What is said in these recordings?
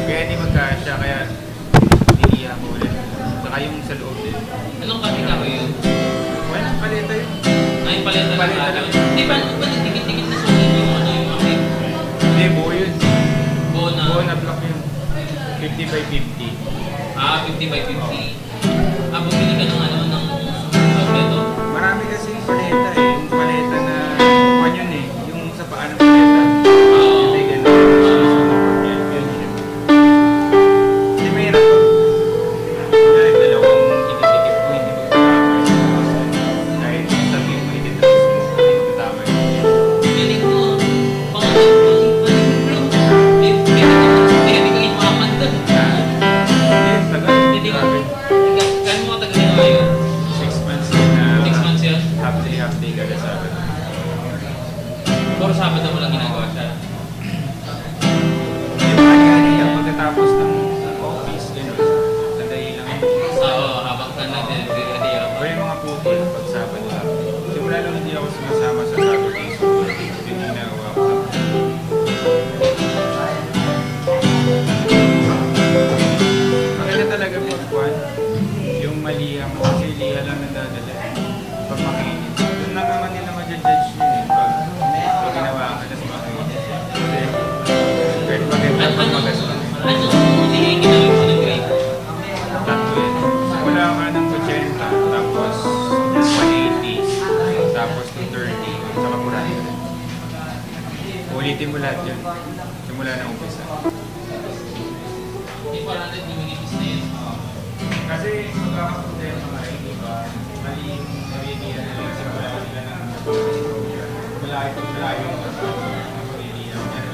Kaya hindi magkasya, kaya iniiyak ko ulit. Saka yung sa loob din. Anong kasi kahoy yun? Well, paleta yun. Ay, paleta lang kahoy. Hindi ba nagtikit-tikit na sa yung ano yung makit? Hindi, buo yun. Buo na block yun. 50 by 50. Ah, 50 by 50. Ah, bumili ka ng ano, ng paleta? Marami kasi yung paleta eh. Yung paleta na, kwan yun eh. Yung sa paan ng paleta. Bibigyan na. Yun siya. Hindi mahirap po. Dahil dalawang inisipip ko, hindi magkatama. Kahit sabihin mo ititras mo, hindi magkatama yun. Galing mo. Hindi ka imaman doon. Yes, tagal. Hindi ka. Kaya mo katagal na ngayon? 6 months yun na 6 months yan? half day kada sabi. Puro Sabado mo lang ginagawa siya. Yung kanya yan, pagkatapos ng office, gano'n, sandali lang. Oo, habang ka nag-ready ako. O yung mga pupil, pag Sabado lang. Simula lang hindi ako sumasama sa Saturday school. Yung ginagawa ko. Maganda talaga pagkuhan. Yung maliha mo, kasi liha lang nadadala. Pag makinis. Doon lang naman nila ma-judge yun eh. Pag ginawa ka na sa makinis. Kasi, kahit maganda pag maganda. Anong hindi ginawin mo ng grade? Tatlo yun. Wala ka ng 80, tapos 180, tapos 230, saka 400. Ulitin mo lahat yun. Simula na umpisa. Hindi 400 yung minipis na yun. Kasi magkakaproblema ka rin, di ba? Mali yung naridiyan na lang simula nila ng malayo yung naridiyan. Pero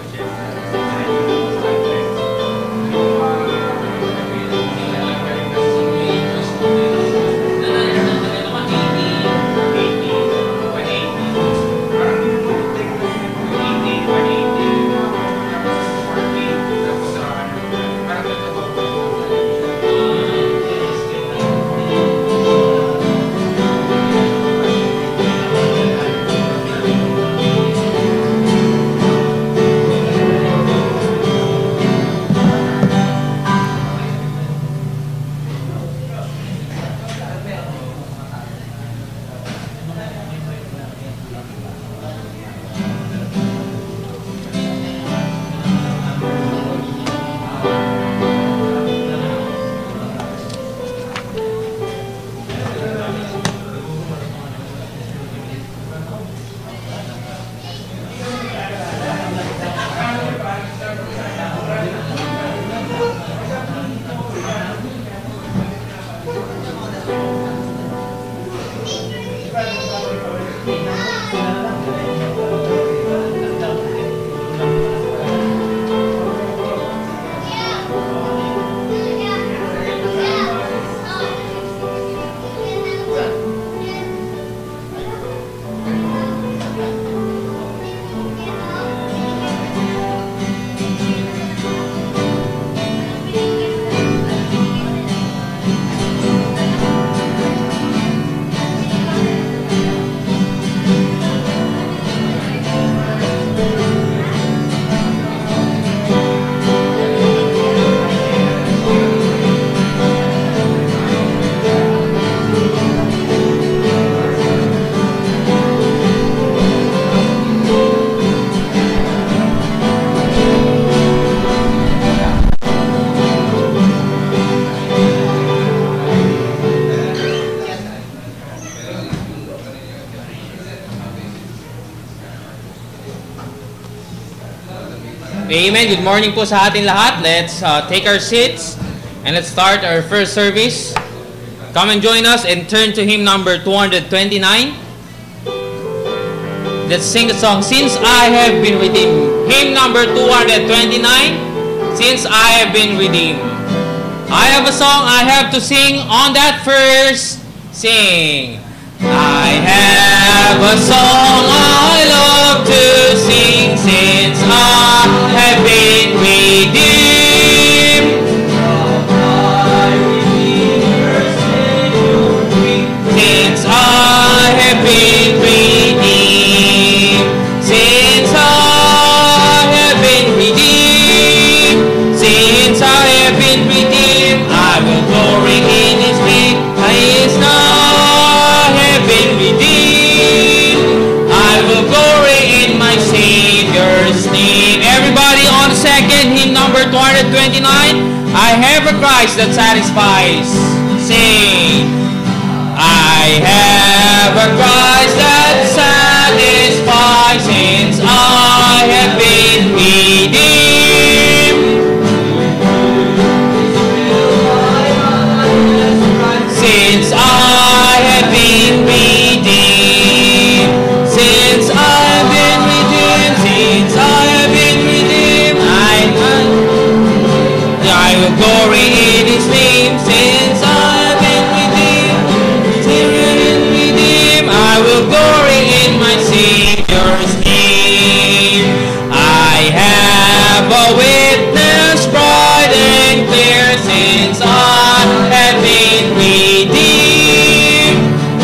Amen. Good morning po sa ating lahat. Let's take our seats and let's start our first service. Come and join us and turn to hymn number 229. Let's sing the song, Since I Have Been Redeemed. Hymn number 229, Since I Have Been Redeemed. I have a song I have to sing on that first. Sing. I have a song I love to sing since I have been redeemed. Since I have been redeemed. Since I have been redeemed. Since I 129. I have a Christ that satisfies. Sing. I have a Christ that satisfies, since I have been redeemed. Since I have been redeemed. Since I have been redeemed. Since I have been redeemed. I will glory in His name. Since I have been redeemed. Since I have been redeemed. I will glory in my Savior's name. I have a witness bright and clear, since I have been redeemed.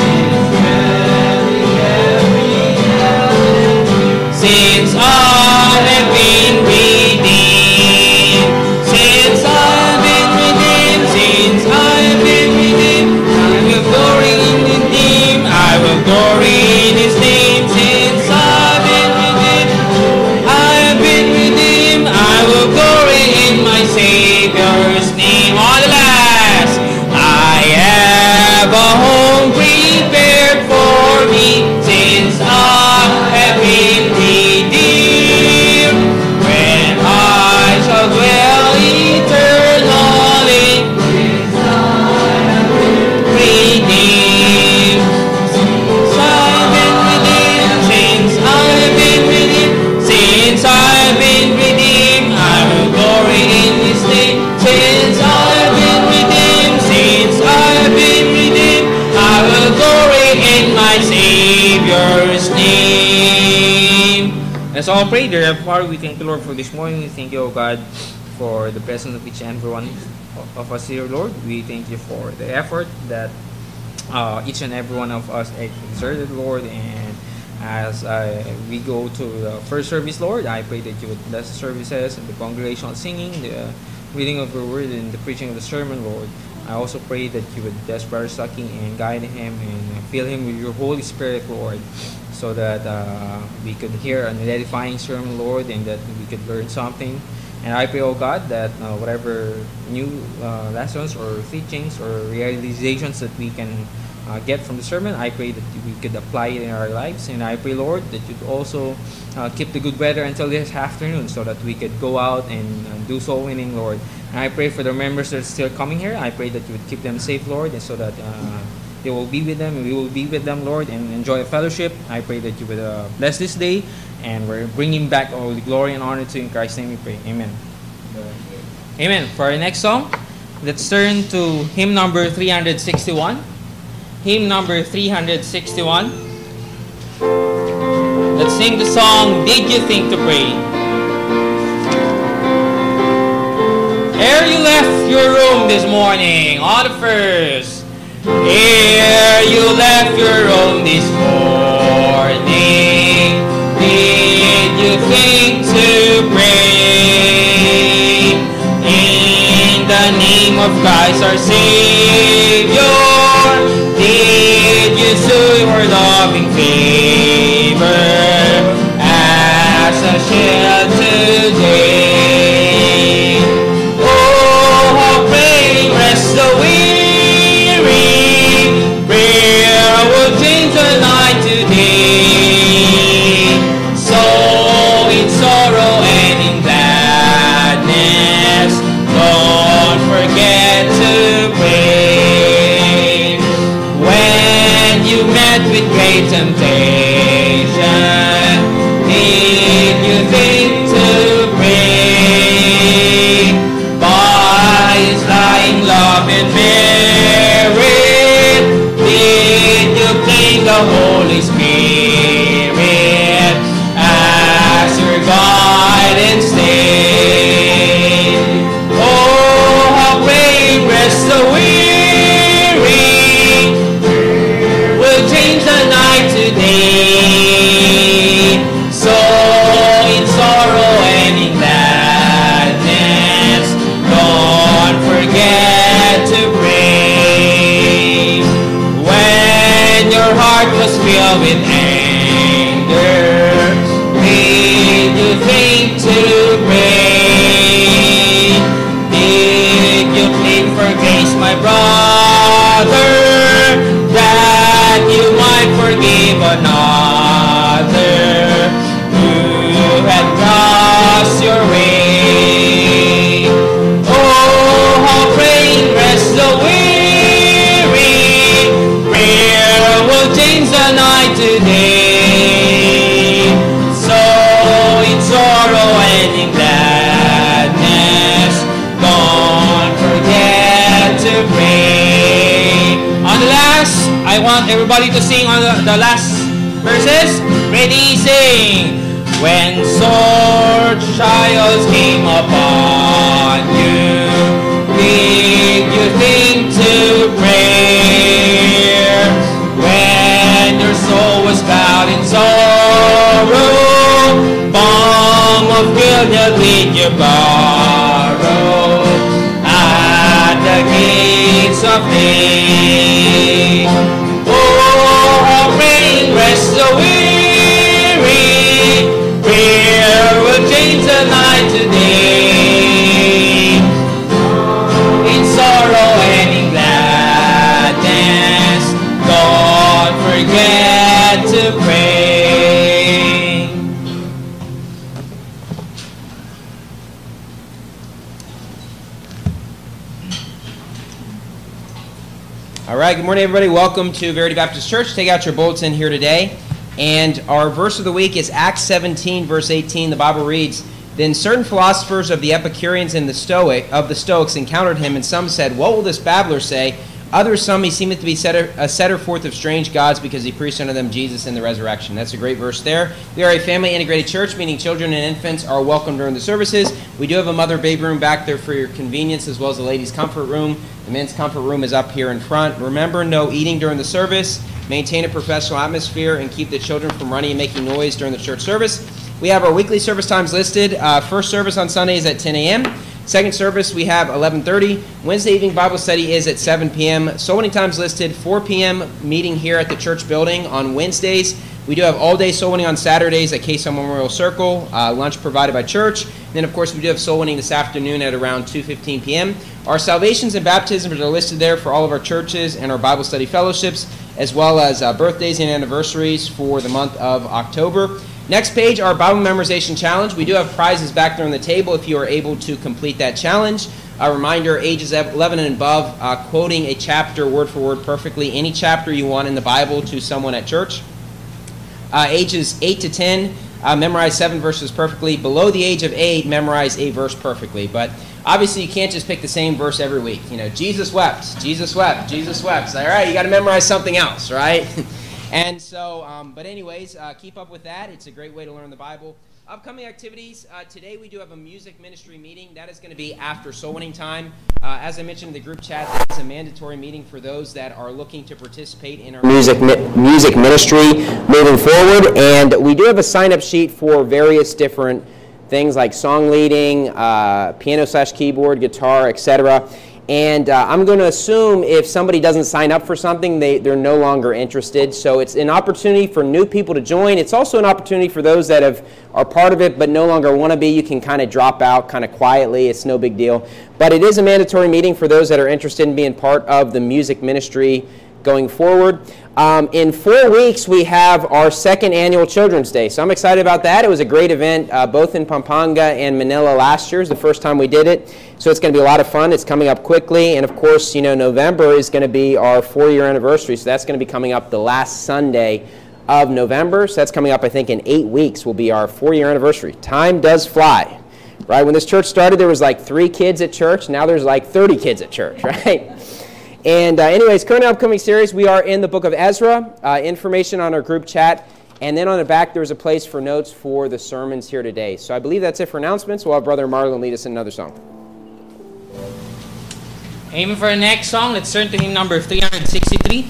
Since I have been redeemed. Since I have been redeemed. Since I have been redeemed. I will glory in His name. I will glory in His name. Since I have been redeemed. I have been redeemed. I will glory in my Savior's name. On the last. I have a home prepared for me, since I have been redeemed. When I shall dwell eternally, since I have been redeemed. Since I have been redeemed. Since I have been redeemed. Since I have been redeemed. I will glory in His name. Since I have been redeemed. Since I have been redeemed. I will glory in my Savior's name. Let's all pray. Dear Heavenly Father, we thank you, Lord, for this morning. We thank you, O God, for the presence of each and every one of us here, Lord. We thank you for the effort that each and every one of us exerted, Lord. And as we go to the first service, Lord, I pray that you would bless the services and the congregational singing, the reading of your word, and the preaching of the sermon, Lord. I also pray that you would bless Brother Saki and guide him and fill him with your Holy Spirit, Lord, so that we could hear an edifying sermon, Lord, and that we could learn something. And I pray, oh God, that whatever new lessons or teachings or realizations that we can get from the sermon, I pray that we could apply it in our lives. And I pray, Lord, that you'd also keep the good weather until this afternoon, so that we could go out and do soul winning, Lord. And I pray for the members that are still coming here. I pray that you would keep them safe, Lord, and so that they will be with them, and we will be with them, Lord, and enjoy a fellowship. I pray that you would bless this day, and we're bringing back all the glory and honor to you. In Christ's name we pray. Amen. Amen. For our next song, let's turn to hymn number 361. Hymn number 361. Let's sing the song, Did You Think to Pray? Ere you left your room this morning, on the first. Ere you left your room this morning, did you think to pray? In the name of Christ our Savior, did you sue your loving favor as a shield today? Oh, how praying rest the weary, prayer will change the night today. So in sorrow and in gladness, don't forget to pray. When you met with great temptation, did you think I want everybody to sing on the last verses. Ready, sing. When sore trials came upon you, did you think to prayer? When your soul was bowed in sorrow, balm of Gilead did you borrow at the gates of faith. Oh, how rain rest the weary, prayer will change the night today. In sorrow and in gladness, don't forget to pray. All right, good morning, everybody. Welcome to Verity Baptist Church. Take out your bulletin here today. And our verse of the week is Acts 17, verse 18. The Bible reads, Then certain philosophers of the Epicureans and the Stoics encountered him, and some said, What will this babbler say? Others, some, he seemeth to be a setter forth of strange gods, because he preached unto them Jesus and the resurrection. That's a great verse there. We are a family-integrated church, meaning children and infants are welcome during the services. We do have a mother baby room back there for your convenience, as well as a ladies' comfort room. The men's comfort room is up here in front. Remember, no eating during the service. Maintain a professional atmosphere and keep the children from running and making noise during the church service. We have our weekly service times listed. First service on Sunday is at 10 a.m. Second service we have 11:30. Wednesday evening Bible study is at 7 p.m. Soul winning times listed. 4 p.m. meeting here at the church building on Wednesdays. We do have all-day soul winning on Saturdays at Queso Memorial Circle. Lunch provided by church. And then, of course, we do have soul winning this afternoon at around 2:15 p.m. Our salvations and baptisms are listed there for all of our churches and our Bible study fellowships, as well as birthdays and anniversaries for the month of October. Next page, our Bible memorization challenge. We do have prizes back there on the table if you are able to complete that challenge. A reminder, ages 11 and above, quoting a chapter word for word perfectly, any chapter you want in the Bible to someone at church. Ages 8 to 10, memorize 7 verses perfectly. Below the age of 8, memorize a verse perfectly. But obviously, you can't just pick the same verse every week. You know, Jesus wept, Jesus wept, Jesus wept. All right, you got to memorize something else, right? And so, but anyways, keep up with that. It's a great way to learn the Bible. Upcoming activities. Today we do have a music ministry meeting. That is going to be after soul winning time. As I mentioned in the group chat, that is a mandatory meeting for those that are looking to participate in our music ministry moving forward. And we do have a sign-up sheet for various different things like song leading, piano/keyboard, guitar, etc. And I'm going to assume if somebody doesn't sign up for something, they're no longer interested. So it's an opportunity for new people to join. It's also an opportunity for those that are part of it but no longer want to be. You can kind of drop out kind of quietly. It's no big deal. But it is a mandatory meeting for those that are interested in being part of the music ministry going forward. In 4 weeks, we have our second annual Children's Day. So I'm excited about that. It was a great event, both in Pampanga and Manila last year. It was the first time we did it. So it's going to be a lot of fun. It's coming up quickly. And of course, you know, November is going to be our 4-year anniversary. So that's going to be coming up the last Sunday of November. So that's coming up, I think, in 8 weeks will be our 4-year anniversary. Time does fly, right? When this church started, there was like 3 kids at church. Now there's like 30 kids at church, right? And anyways, current and upcoming series, we are in the book of Ezra. Information on our group chat. And then on the back, there's a place for notes for the sermons here today. So I believe that's it for announcements. We'll have Brother Marlon lead us in another song. Aiming for the next song. Let's turn to hymn number 363.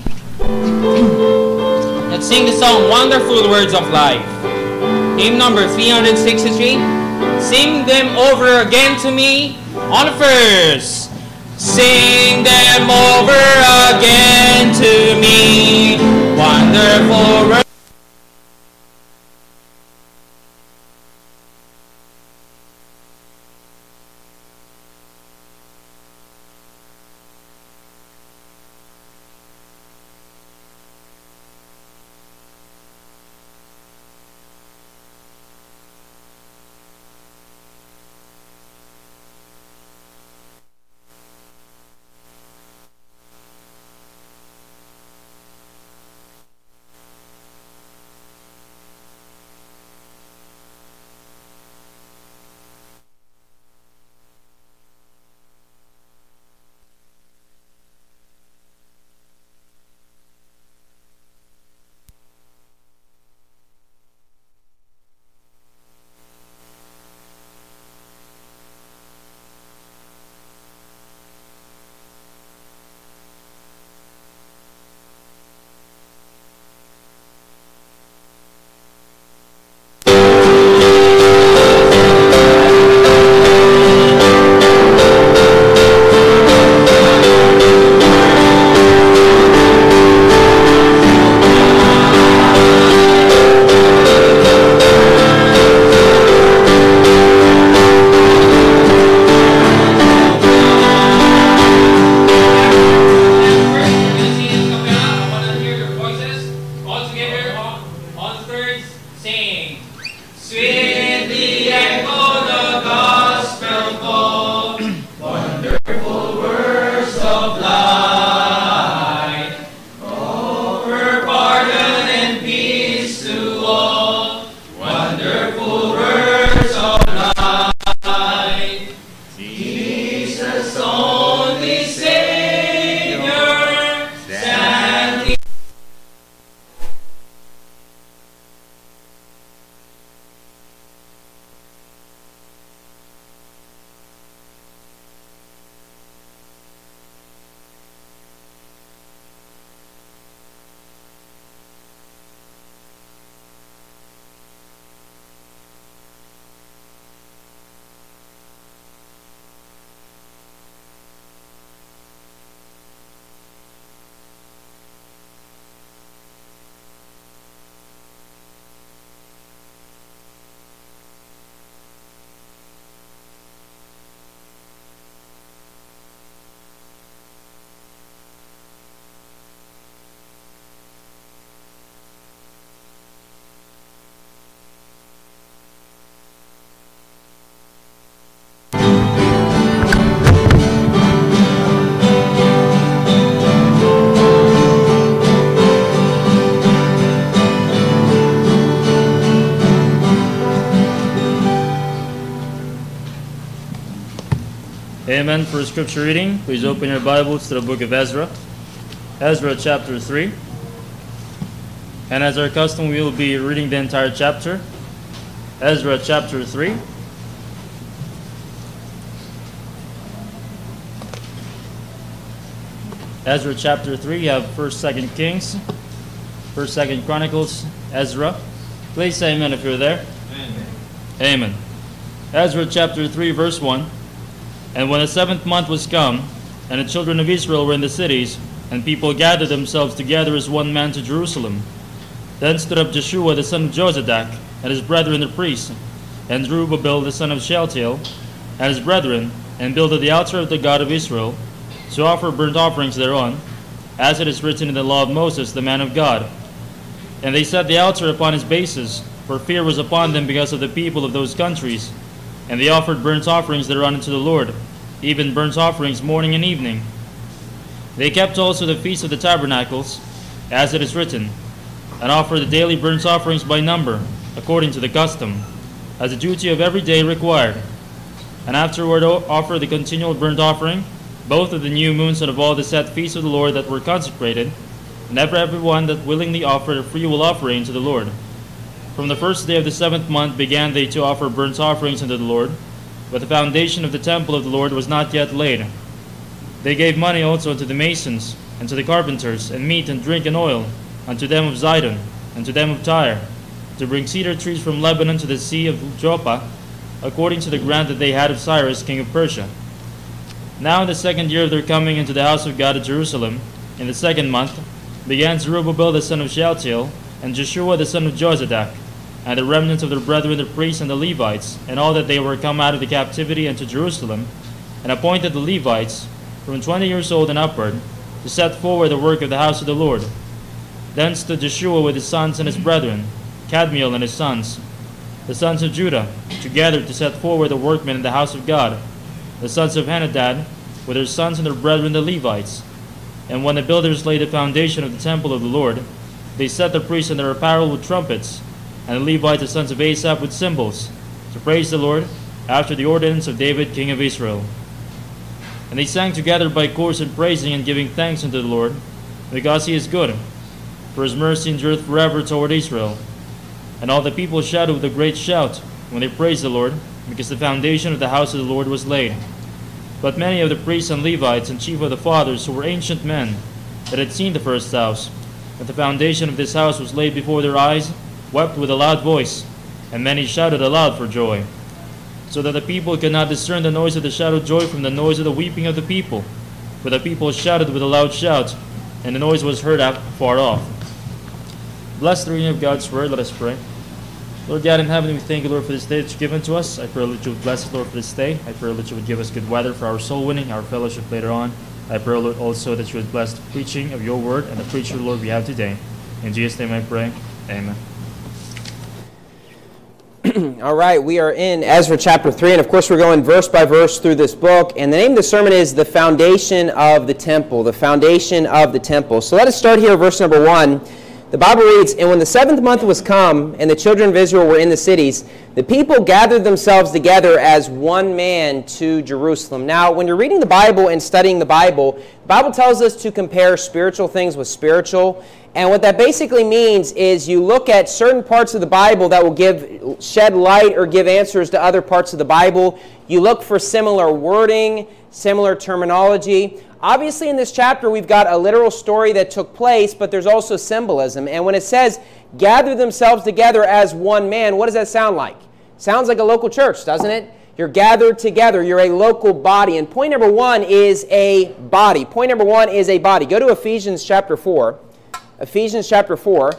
Let's sing the song, Wonderful Words of Life. Hymn number 363. Sing them over again to me on the first. Sing them over again to me, wonderful words. Amen. For scripture reading, please open your Bibles to the book of Ezra. Ezra chapter 3. And as our custom, we will be reading the entire chapter. Ezra chapter 3. Ezra chapter 3, you have 1st, 2nd Kings, 1st, 2nd Chronicles, Ezra. Please say amen if you're there. Amen. Amen. Ezra chapter 3, verse 1. And when the 7th month was come, and the children of Israel were in the cities, and people gathered themselves together as one man to Jerusalem, then stood up Joshua the son of Jozadak, and his brethren the priests, and Zerubbabel the son of Shealtiel, and his brethren, and builded the altar of the God of Israel, to offer burnt offerings thereon, as it is written in the law of Moses, the man of God. And they set the altar upon his bases, for fear was upon them because of the people of those countries. And they offered burnt offerings thereon unto the Lord, even burnt offerings morning and evening. They kept also the feast of the tabernacles, as it is written, and offered the daily burnt offerings by number, according to the custom, as the duty of every day required. And afterward offered the continual burnt offering, both of the new moons and of all the set feasts of the Lord that were consecrated, and every one that willingly offered a freewill offering to the Lord. From the first day of the 7th month began they to offer burnt offerings unto the Lord, but the foundation of the temple of the Lord was not yet laid. They gave money also unto the masons, and to the carpenters, and meat and drink and oil, unto them of Zidon, and to them of Tyre, to bring cedar trees from Lebanon to the sea of Joppa, according to the grant that they had of Cyrus king of Persia. Now in the 2nd year of their coming into the house of God at Jerusalem, in the 2nd month, began Zerubbabel the son of Shealtiel, and Joshua the son of Jozadak, and the remnant of their brethren the priests and the Levites, and all that they were come out of the captivity unto Jerusalem, and appointed the Levites, from 20 years old and upward, to set forward the work of the house of the Lord. Then stood Joshua with his sons and his brethren, Kadmiel and his sons, the sons of Judah, together to set forward the workmen in the house of God, the sons of Henadad, with their sons and their brethren the Levites. And when the builders laid the foundation of the temple of the Lord, they set the priests in their apparel with trumpets, and the Levites the sons of Asaph with cymbals, to praise the Lord, after the ordinance of David king of Israel. And they sang together by course in praising and giving thanks unto the Lord, because he is good, for his mercy endureth forever toward Israel. And all the people shouted with a great shout, when they praised the Lord, because the foundation of the house of the Lord was laid. But many of the priests and Levites and chief of the fathers, who were ancient men, that had seen the first house, that the foundation of this house was laid before their eyes, wept with a loud voice, and many shouted aloud for joy, so that the people could not discern the noise of the shout of joy from the noise of the weeping of the people. For the people shouted with a loud shout, and the noise was heard far off. Bless the reading of God's word. Let us pray. Lord God in heaven, we thank you, Lord, for this day that you've given to us. I pray that you would bless us, Lord, for this day. I pray that you would give us good weather for our soul winning, our fellowship later on. I pray, Lord, also that you would bless the preaching of your word and the preacher, Lord, we have today. In Jesus' name I pray. Amen. All right, we are in Ezra chapter 3, and of course we're going verse by verse through this book, and the name of the sermon is The Foundation of the Temple, the foundation of the temple. So let us start here, verse number 1. The Bible reads, "And when the 7th month was come, and the children of Israel were in the cities, the people gathered themselves together as one man to Jerusalem." Now, when you're reading the Bible and studying the Bible tells us to compare spiritual things with spiritual. And what that basically means is you look at certain parts of the Bible that will shed light or give answers to other parts of the Bible. You look for similar wording, similar terminology. Obviously, in this chapter, we've got a literal story that took place, but there's also symbolism. And when it says, gather themselves together as one man, what does that sound like? Sounds like a local church, doesn't it? You're gathered together. You're a local body. And point number 1 is a body. Point number 1 is a body. Go to Ephesians chapter 4. Ephesians chapter 4.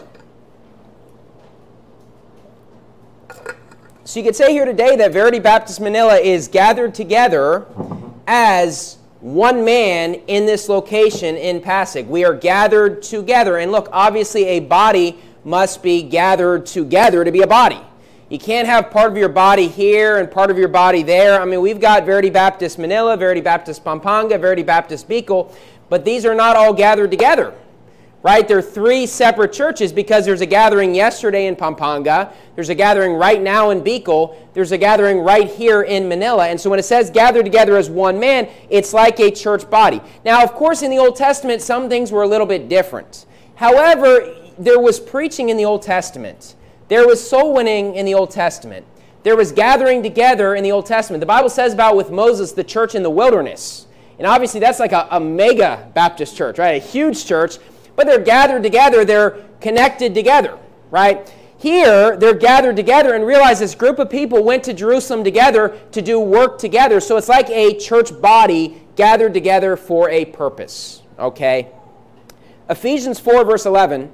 So you could say here today that Verity Baptist Manila is gathered together as one man in this location in Pasig. We are gathered together. And look, obviously a body must be gathered together to be a body. You can't have part of your body here and part of your body there. I mean, we've got Verity Baptist Manila, Verity Baptist Pampanga, Verity Baptist Bicol, but these are not all gathered together. right? There are three separate churches because there's a gathering yesterday in Pampanga, there's a gathering right now in Bicol, there's a gathering right here in Manila. And so when it says gather together as one man, it's like a church body. Now, of course, in the Old Testament, some things were a little bit different. However, there was preaching in the Old Testament. There was soul winning in the Old Testament. There was gathering together in the Old Testament. The Bible says about with Moses, the church in the wilderness. And obviously that's like a mega Baptist church, right? A huge church. But they're gathered together. They're connected together, right? Here, they're gathered together and realize this group of people went to Jerusalem together to do work together. So it's like a church body gathered together for a purpose, okay? Ephesians 4, verse 11.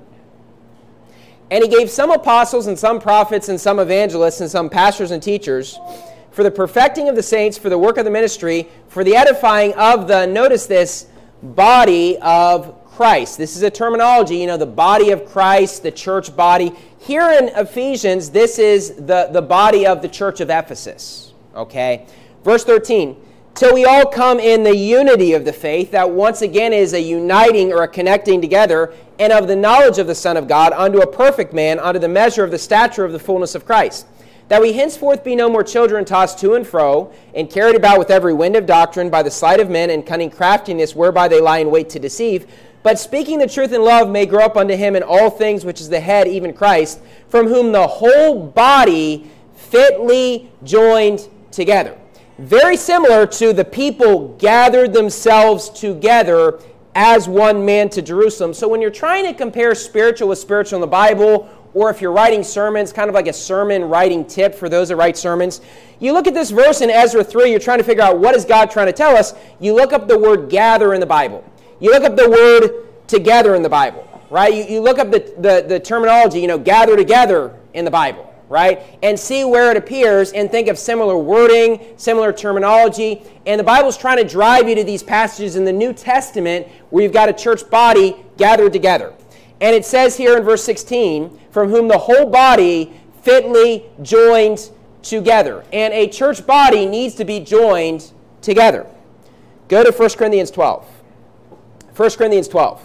And he gave some apostles and some prophets and some evangelists and some pastors and teachers for the perfecting of the saints, for the work of the ministry, for the edifying of the, notice this, body of Christ. This is a terminology, the body of Christ, the church body. Here in Ephesians, this is the body of the church of Ephesus. Okay? Verse 13. Till we all come in the unity of the faith, that once again is a uniting or a connecting together, and of the knowledge of the Son of God, unto a perfect man, unto the measure of the stature of the fullness of Christ. That we henceforth be no more children tossed to and fro, and carried about with every wind of doctrine by the sleight of men and cunning craftiness, whereby they lie in wait to deceive. But speaking the truth in love may grow up unto him in all things, which is the head, even Christ, from whom the whole body fitly joined together. Very similar to the people gathered themselves together as one man to Jerusalem. So when you're trying to compare spiritual with spiritual in the Bible, or if you're writing sermons, kind of like a sermon writing tip for those that write sermons, you look at this verse in Ezra 3, you're trying to figure out what is God trying to tell us. You look up the word gather in the Bible. You look up the word together in the Bible, right? You look up the terminology, gather together in the Bible, right? And see where it appears and think of similar wording, similar terminology. And the Bible's trying to drive you to these passages in the New Testament where you've got a church body gathered together. And it says here in verse 16, from whom the whole body fitly joined together. And a church body needs to be joined together. Go to 1 Corinthians 12. 1 Corinthians 12.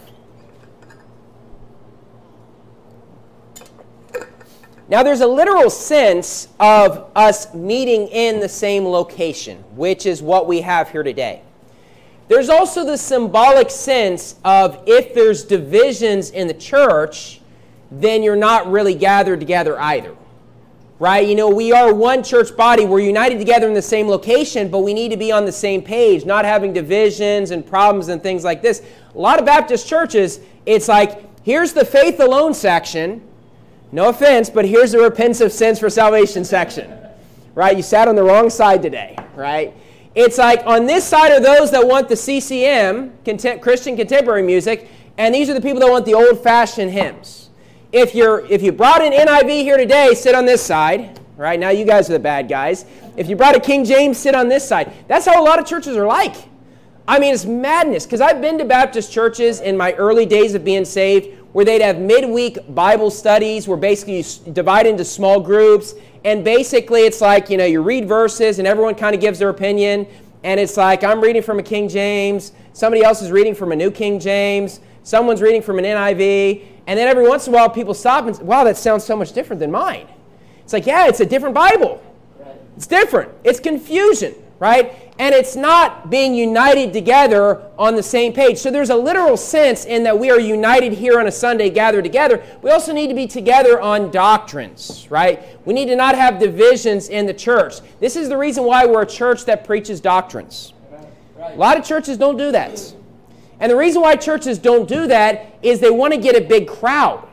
Now there's a literal sense of us meeting in the same location, which is what we have here today. There's also the symbolic sense of if there's divisions in the church, then you're not really gathered together either. Right? We are one church body. We're united together in the same location, but we need to be on the same page, not having divisions and problems and things like this. A lot of Baptist churches, it's like, here's the faith alone section. No offense, but here's the repentance of sins for salvation section. Right? You sat on the wrong side today. Right? It's like on this side are those that want the CCM, Christian contemporary music, and these are the people that want the old-fashioned hymns. If you brought an NIV here today, sit on this side. Right? Now you guys are the bad guys. If you brought a King James, sit on this side. That's how a lot of churches are like. I mean, it's madness. Because I've been to Baptist churches in my early days of being saved where they'd have midweek Bible studies where basically you divide into small groups. And basically it's like, you read verses and everyone kind of gives their opinion. And it's like, I'm reading from a King James. Somebody else is reading from a New King James. Someone's reading from an NIV. And then every once in a while people stop and say, wow, that sounds so much different than mine. It's like, yeah, it's a different Bible. Right. It's different. It's confusion, right? And it's not being united together on the same page. So there's a literal sense in that we are united here on a Sunday, gathered together. We also need to be together on doctrines, right? We need to not have divisions in the church. This is the reason why we're a church that preaches doctrines. Right. A lot of churches don't do that. And the reason why churches don't do that is they want to get a big crowd.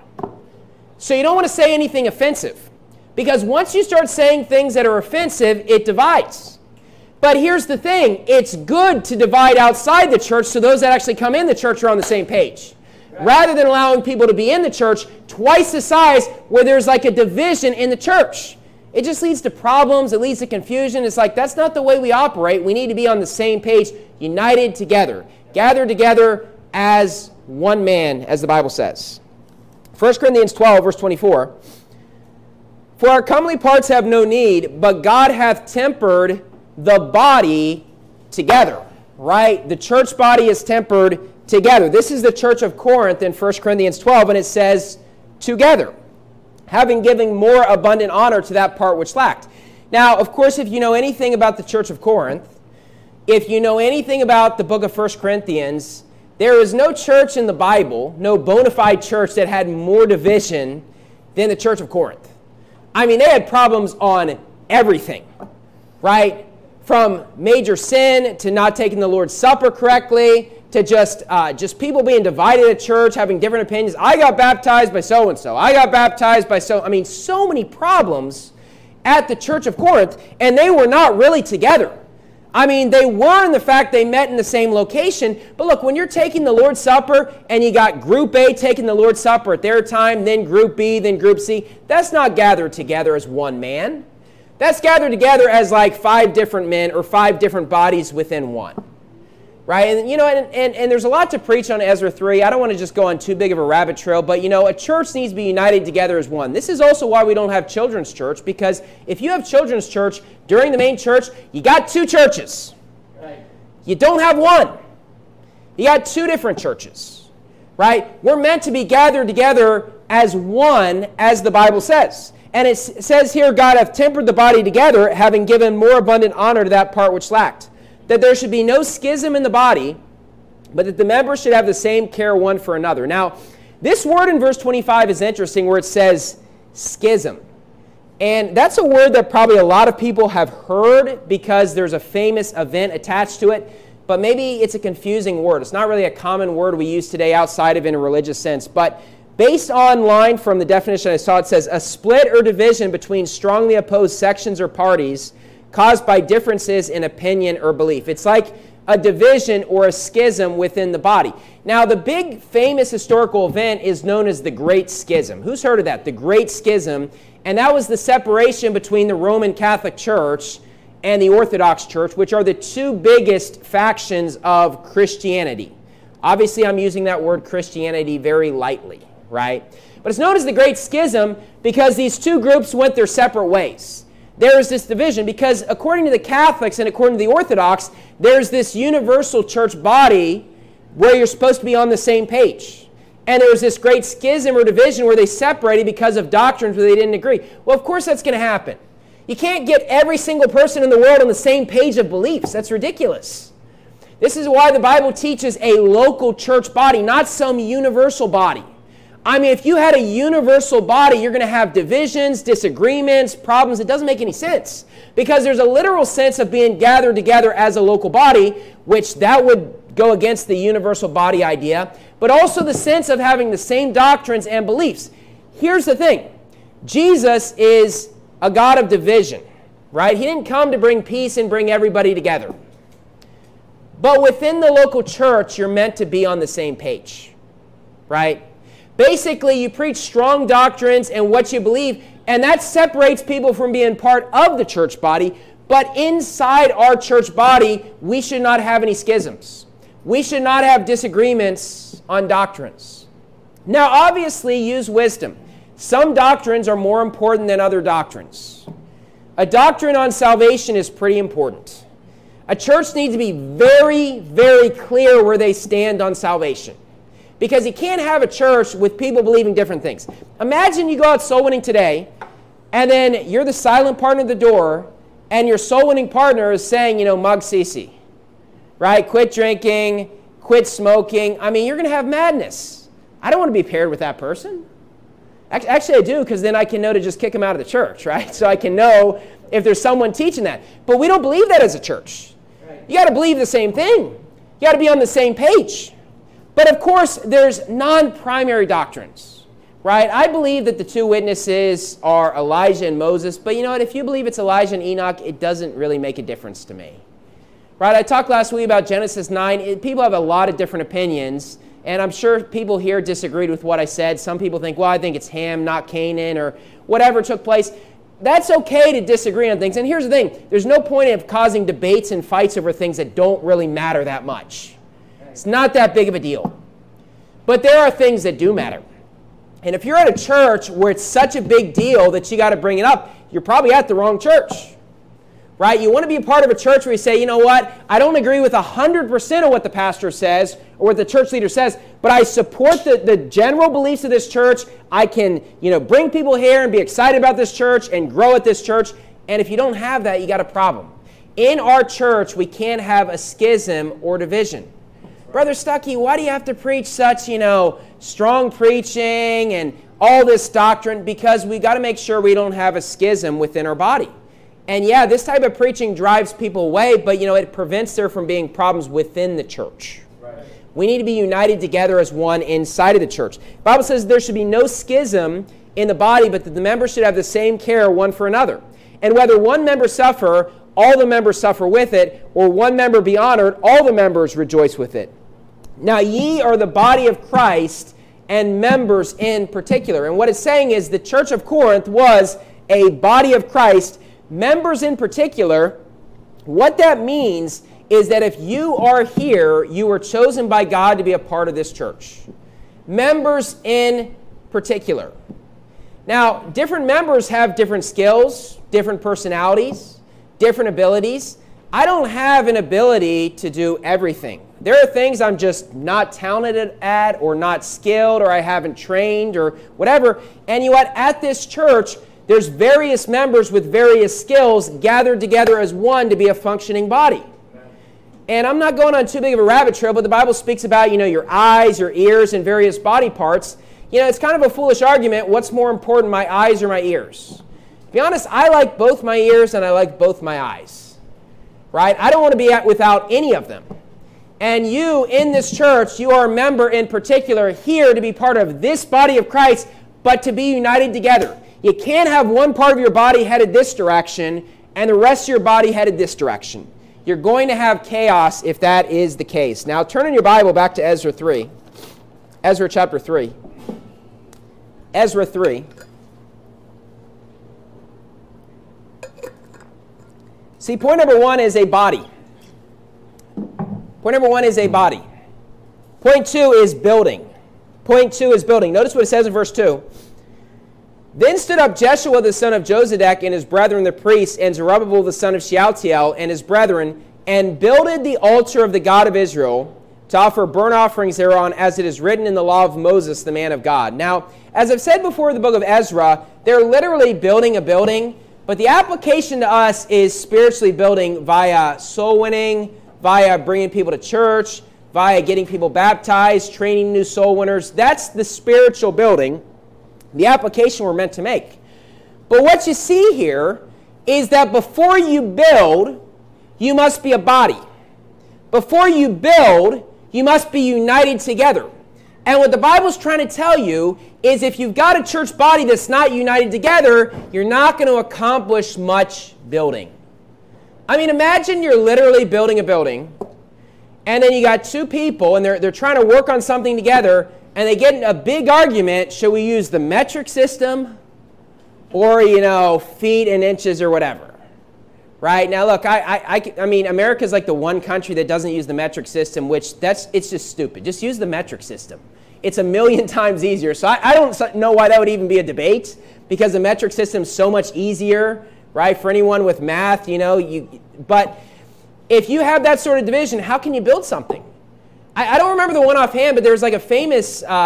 So you don't want to say anything offensive. Because once you start saying things that are offensive, it divides. But here's the thing. It's good to divide outside the church so those that actually come in the church are on the same page. Right. Rather than allowing people to be in the church twice the size where there's like a division in the church. It just leads to problems. It leads to confusion. It's like that's not the way we operate. We need to be on the same page, united together. Gathered together as one man, as the Bible says. 1 Corinthians 12, verse 24. For our comely parts have no need, but God hath tempered the body together. Right? The church body is tempered together. This is the church of Corinth in 1 Corinthians 12, and it says together, having given more abundant honor to that part which lacked. Now, of course, if you know anything about the church of Corinth, if you know anything about the book of 1 Corinthians, there is no church in the Bible, no bona fide church that had more division than the church of Corinth. I mean, they had problems on everything, right? From major sin to not taking the Lord's Supper correctly to just people being divided at church, having different opinions. I got baptized by so-and-so. I got baptized by I mean, so many problems at the church of Corinth, and they were not really together. I mean, they were in the fact they met in the same location, but look, when you're taking the Lord's Supper and you got Group A taking the Lord's Supper at their time, then Group B, then Group C, that's not gathered together as one man. That's gathered together as like 5 different men or 5 different bodies within one. Right? And, you know, and there's a lot to preach on Ezra 3. I don't want to just go on too big of a rabbit trail, but, you know, a church needs to be united together as one. This is also why we don't have children's church, because if you have children's church during the main church, you got 2 churches. Right. You don't have one. You got 2 different churches. Right? We're meant to be gathered together as one, as the Bible says. And it says here, God hath tempered the body together, having given more abundant honor to that part which lacked. That there should be no schism in the body, but that the members should have the same care one for another. Now, this word in verse 25 is interesting where it says schism. And that's a word that probably a lot of people have heard because there's a famous event attached to it, but maybe it's a confusing word. It's not really a common word we use today outside of in a religious sense. But based online from the definition I saw, it says a split or division between strongly opposed sections or parties caused by differences in opinion or belief. It's like a division or a schism within the body. Now, the big famous historical event is known as the Great Schism. Who's heard of that? The Great Schism. And that was the separation between the Roman Catholic Church and the Orthodox Church, which are the 2 biggest factions of Christianity. Obviously, I'm using that word Christianity very lightly, right? But it's known as the Great Schism because these 2 groups went their separate ways. There is this division because according to the Catholics and according to the Orthodox, there's this universal church body where you're supposed to be on the same page. And there was this great schism or division where they separated because of doctrines where they didn't agree. Well, of course that's going to happen. You can't get every single person in the world on the same page of beliefs. That's ridiculous. This is why the Bible teaches a local church body, not some universal body. I mean, if you had a universal body, you're going to have divisions, disagreements, problems. It doesn't make any sense because there's a literal sense of being gathered together as a local body, which that would go against the universal body idea, but also the sense of having the same doctrines and beliefs. Here's the thing. Jesus is a God of division, right? He didn't come to bring peace and bring everybody together. But within the local church, you're meant to be on the same page, right? Basically, you preach strong doctrines and what you believe, and that separates people from being part of the church body. But inside our church body, we should not have any schisms. We should not have disagreements on doctrines. Now, obviously, use wisdom. Some doctrines are more important than other doctrines. A doctrine on salvation is pretty important. A church needs to be very, very clear where they stand on salvation. Because you can't have a church with people believing different things. Imagine you go out soul winning today, and then you're the silent partner at the door, and your soul winning partner is saying, you know, mug CC, right? Quit drinking, quit smoking. I mean, you're going to have madness. I don't want to be paired with that person. Actually, I do, because then I can know to just kick them out of the church, right? So I can know if there's someone teaching that. But we don't believe that as a church. You got to believe the same thing. You got to be on the same page. But of course, there's non-primary doctrines, right? I believe that the 2 witnesses are Elijah and Moses. But you know what? If you believe it's Elijah and Enoch, it doesn't really make a difference to me. Right? I talked last week about Genesis 9. People have a lot of different opinions. And I'm sure people here disagreed with what I said. Some people think, well, I think it's Ham, not Canaan, or whatever took place. That's okay to disagree on things. And here's the thing. There's no point of causing debates and fights over things that don't really matter that much. It's not that big of a deal. But there are things that do matter. And if you're at a church where it's such a big deal that you got to bring it up, you're probably at the wrong church. right? You want to be a part of a church where you say, you know what, I don't agree with 100% of what the pastor says or what the church leader says, but I support the general beliefs of this church. I can, bring people here and be excited about this church and grow at this church. And if you don't have that, you got a problem. In our church, we can't have a schism or division. Brother Stuckey, why do you have to preach such, strong preaching and all this doctrine? Because we got to make sure we don't have a schism within our body. And yeah, this type of preaching drives people away, but it prevents there from being problems within the church. Right. We need to be united together as one inside of the church. The Bible says there should be no schism in the body, but that the members should have the same care one for another. And whether one member suffer, all the members suffer with it, or one member be honored, all the members rejoice with it. Now ye are the body of Christ, and members in particular. And what it's saying is the church of Corinth was a body of Christ, members in particular. What that means is that if you are here, you were chosen by God to be a part of this church. Members in particular. Now, different members have different skills, different personalities, different abilities. I don't have an ability to do everything. There are things I'm just not talented at or not skilled or I haven't trained or whatever. And you know what? At this church, there's various members with various skills gathered together as one to be a functioning body. And I'm not going on too big of a rabbit trail, but the Bible speaks about, your eyes, your ears, and various body parts. It's kind of a foolish argument. What's more important, my eyes or my ears? To be honest, I like both my ears and I like both my eyes. Right? I don't want to be without any of them. And you, in this church, you are a member in particular here to be part of this body of Christ, but to be united together. You can't have one part of your body headed this direction and the rest of your body headed this direction. You're going to have chaos if that is the case. Now, turn in your Bible back to Ezra 3. Ezra chapter 3. Ezra 3. See, point number one is a body. Point number one is a body. Point two is building. Point two is building. Notice what it says in verse 2. Then stood up Jeshua the son of Josedek and his brethren the priests, and Zerubbabel the son of Shealtiel and his brethren, and builded the altar of the God of Israel to offer burnt offerings thereon, as it is written in the law of Moses, the man of God. Now, as I've said before in the book of Ezra, they're literally building a building, but the application to us is spiritually building via soul winning, via bringing people to church, via getting people baptized, training new soul winners. That's the spiritual building, the application we're meant to make. But what you see here is that before you build, you must be a body. Before you build, you must be united together. And what the Bible's trying to tell you is if you've got a church body that's not united together, you're not going to accomplish much building. I mean, imagine you're literally building a building, and then you got two people, and they're trying to work on something together, and they get in a big argument. Should we use the metric system or, feet and inches or whatever? Right? Now, look, I mean, America's like the one country that doesn't use the metric system, which it's just stupid. Just use the metric system. It's 1,000,000 times easier. So I don't know why that would even be a debate, because the metric system is so much easier, right? For anyone with math, but if you have that sort of division, how can you build something? I don't remember the one offhand, but there was like a famous, for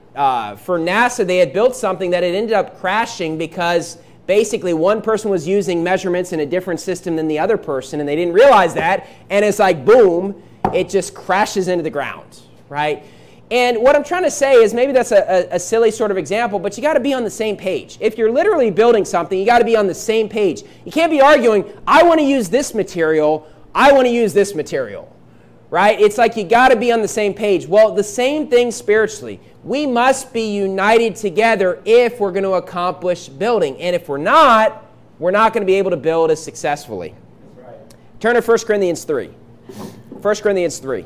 NASA, they had built something that had ended up crashing because basically one person was using measurements in a different system than the other person, and they didn't realize that, and it's like, boom, it just crashes into the ground, right? And what I'm trying to say is maybe that's a silly sort of example, but you got to be on the same page. If you're literally building something, you got to be on the same page. You can't be arguing, I want to use this material, I want to use this material, right? It's like you got to be on the same page. Well, the same thing spiritually. We must be united together if we're going to accomplish building. And if we're not going to be able to build as successfully. That's right. Turn to 1 Corinthians 3. 1 Corinthians 3.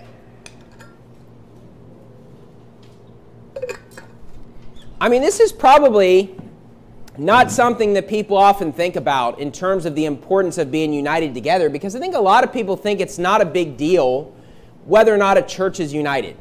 I mean, this is probably not something that people often think about in terms of the importance of being united together, because I think a lot of people think it's not a big deal whether or not a church is united.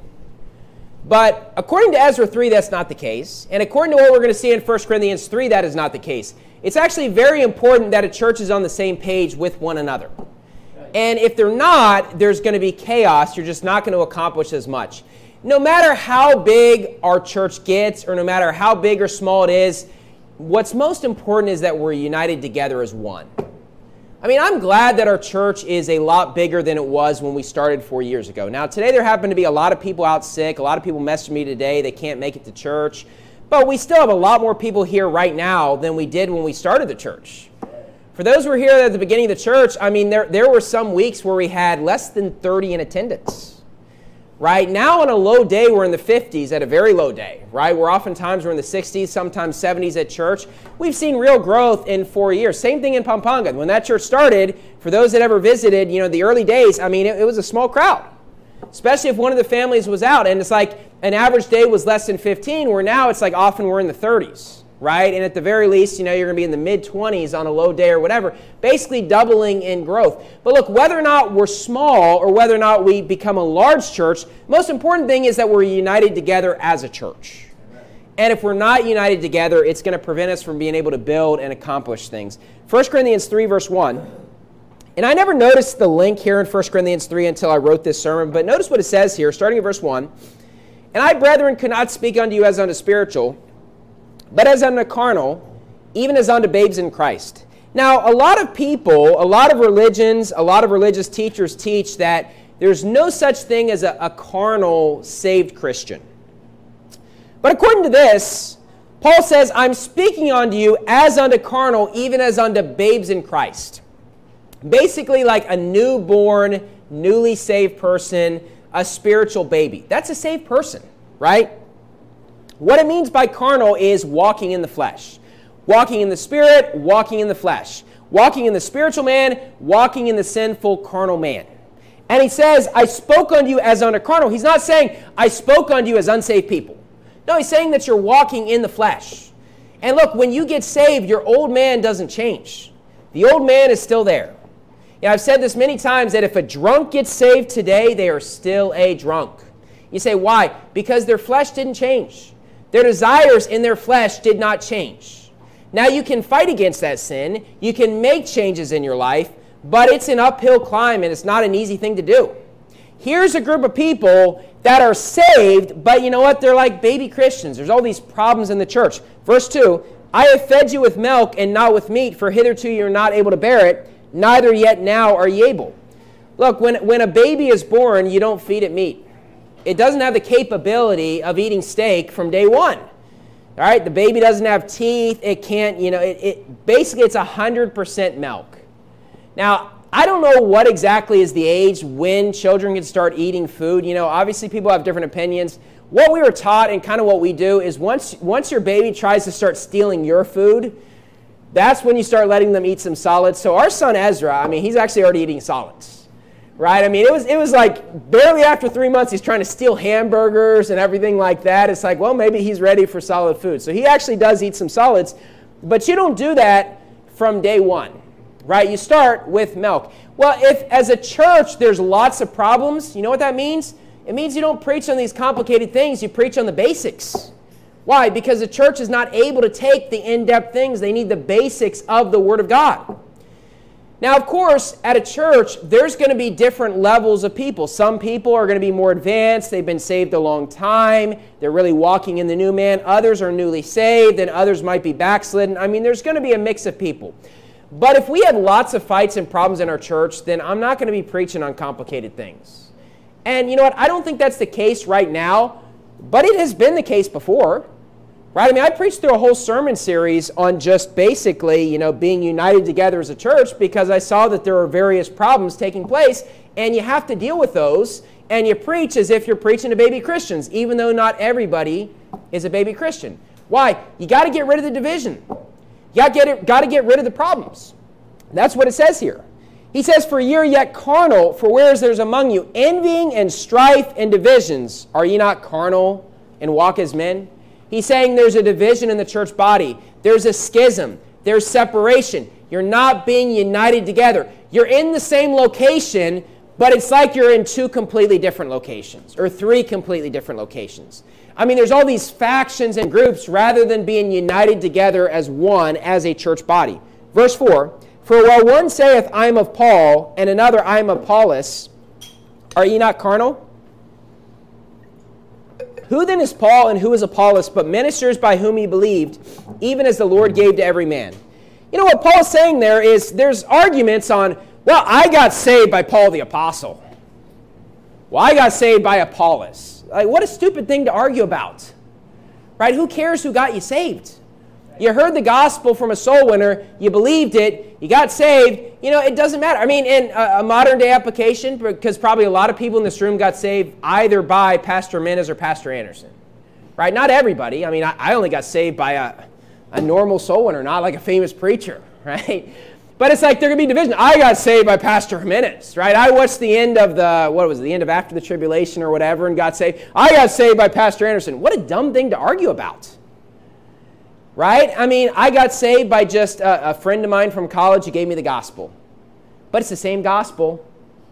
But according to Ezra 3, that's not the case. And according to what we're going to see in 1 Corinthians 3, that is not the case. It's actually very important that a church is on the same page with one another. And if they're not, there's going to be chaos. You're just not going to accomplish as much. No matter how big our church gets, or no matter how big or small it is, what's most important is that we're united together as one. I mean, I'm glad that our church is a lot bigger than it was when we started 4 years ago. Now, today there happen to be a lot of people out sick. A lot of people messaged me today. They can't make it to church. But we still have a lot more people here right now than we did when we started the church. For those who were here at the beginning of the church, I mean, there were some weeks where we had less than 30 in attendance. Right now, on a low day, we're in the 50s at a very low day, right? Oftentimes we're in the 60s, sometimes 70s at church. We've seen real growth in 4 years. Same thing in Pampanga. When that church started, for those that ever visited, the early days, I mean, it was a small crowd, especially if one of the families was out. And it's like an average day was less than 15, where now it's like often we're in the 30s. Right? And at the very least, you're going to be in the mid-20s on a low day or whatever, basically doubling in growth. But look, whether or not we're small or whether or not we become a large church, most important thing is that we're united together as a church. And if we're not united together, it's going to prevent us from being able to build and accomplish things. 1 Corinthians 3, verse 1. And I never noticed the link here in 1 Corinthians 3 until I wrote this sermon, but notice what it says here, starting at verse 1. And I, brethren, could not speak unto you as unto spiritual, but as unto carnal, even as unto babes in Christ. Now, a lot of people, a lot of religions, a lot of religious teachers teach that there's no such thing as a carnal saved Christian. But according to this, Paul says, I'm speaking unto you as unto carnal, even as unto babes in Christ. Basically like a newborn, newly saved person, a spiritual baby. That's a saved person, right? What it means by carnal is walking in the flesh. Walking in the spirit, walking in the flesh. Walking in the spiritual man, walking in the sinful carnal man. And he says, I spoke unto you as unto carnal. He's not saying, I spoke unto you as unsaved people. No, he's saying that you're walking in the flesh. And look, when you get saved, your old man doesn't change. The old man is still there. I've said this many times that if a drunk gets saved today, they are still a drunk. You say, why? Because their flesh didn't change. Their desires in their flesh did not change. Now you can fight against that sin. You can make changes in your life, but it's an uphill climb and it's not an easy thing to do. Here's a group of people that are saved, but you know what? They're like baby Christians. There's all these problems in the church. Verse 2, I have fed you with milk and not with meat, for hitherto you are not able to bear it, neither yet now are ye able. Look, when a baby is born, you don't feed it meat. It doesn't have the capability of eating steak from day one. All right, the baby doesn't have teeth. It can't, basically it's 100% milk. Now, I don't know what exactly is the age when children can start eating food. Obviously people have different opinions. What we were taught and kind of what we do is once your baby tries to start stealing your food, that's when you start letting them eat some solids. So our son Ezra, he's actually already eating solids. Right? It was like barely after 3 months, he's trying to steal hamburgers and everything like that. It's like, well, maybe he's ready for solid food. So he actually does eat some solids, but you don't do that from day one, right? You start with milk. Well, if as a church there's lots of problems, you know what that means? It means you don't preach on these complicated things. You preach on the basics. Why? Because the church is not able to take the in-depth things. They need the basics of the Word of God. Now, of course, at a church, there's going to be different levels of people. Some people are going to be more advanced. They've been saved a long time. They're really walking in the new man. Others are newly saved, and others might be backslidden. There's going to be a mix of people. But if we had lots of fights and problems in our church, then I'm not going to be preaching on complicated things. And you know what? I don't think that's the case right now, but it has been the case before. Right? I preached through a whole sermon series on just basically, being united together as a church because I saw that there are various problems taking place and you have to deal with those and you preach as if you're preaching to baby Christians, even though not everybody is a baby Christian. Why? You got to get rid of the division. You got to get rid of the problems. That's what it says here. He says, for ye are yet carnal, for whereas there's among you envying and strife and divisions, are ye not carnal and walk as men? He's saying there's a division in the church body. There's a schism. There's separation. You're not being united together. You're in the same location, but it's like you're in two completely different locations or three completely different locations. I mean, there's all these factions and groups rather than being united together as one, as a church body. Verse 4, for while one saith, I am of Paul, and another, I am of Apollos, are ye not carnal? Who then is Paul and who is Apollos, but ministers by whom he believed, even as the Lord gave to every man? You know what Paul's saying there is there's arguments on, well, I got saved by Paul the Apostle. Well, I got saved by Apollos. Like, what a stupid thing to argue about. Right? Who cares who got you saved? You heard the gospel from a soul winner, you believed it, you got saved, you know, it doesn't matter. I mean, in a modern day application, because probably a lot of people in this room got saved either by Pastor Menes or Pastor Anderson. Right? Not everybody. I mean, I only got saved by a normal soul winner, not like a famous preacher, right? But it's like there could be division. I got saved by Pastor Jimenez, right? I watched the end of the end of After the Tribulation or whatever and got saved. I got saved by Pastor Anderson. What a dumb thing to argue about. Right? I mean, I got saved by just a friend of mine from college who gave me the gospel. But it's the same gospel.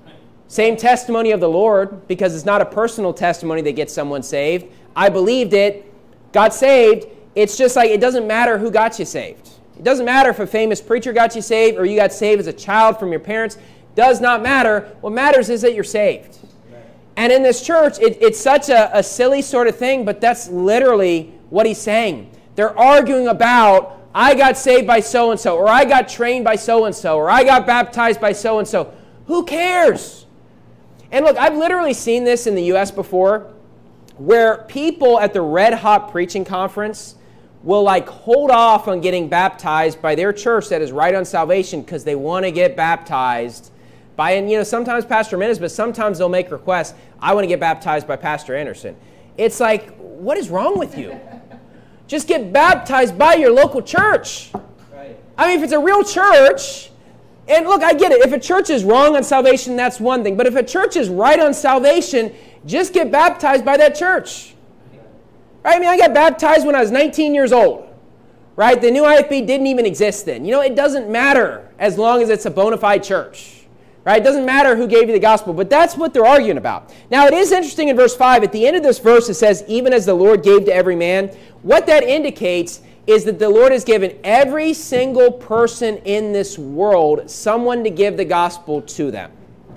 Same testimony of the Lord, because it's not a personal testimony that gets someone saved. I believed it, got saved. It's just like it doesn't matter who got you saved. It doesn't matter if a famous preacher got you saved or you got saved as a child from your parents. Does not matter. What matters is that you're saved. And in this church, it's such a silly sort of thing, but that's literally what he's saying. They're arguing about, I got saved by so-and-so, or I got trained by so-and-so, or I got baptized by so-and-so. Who cares? And look, I've literally seen this in the U.S. before, where people at the Red Hot Preaching Conference will like hold off on getting baptized by their church that is right on salvation because they want to get baptized by, and you know, sometimes Pastor Menes, but sometimes they'll make requests, I want to get baptized by Pastor Anderson. It's like, what is wrong with you? Just get baptized by your local church. Right. I mean, if it's a real church, and look, I get it. If a church is wrong on salvation, that's one thing. But if a church is right on salvation, just get baptized by that church. Right? I mean, I got baptized when I was 19 years old. Right? The new IFB didn't even exist then. You know, it doesn't matter as long as it's a bona fide church. Right? It doesn't matter who gave you the gospel, but that's what they're arguing about. Now, it is interesting in verse 5, at the end of this verse, it says, even as the Lord gave to every man. What that indicates is that the Lord has given every single person in this world someone to give the gospel to them.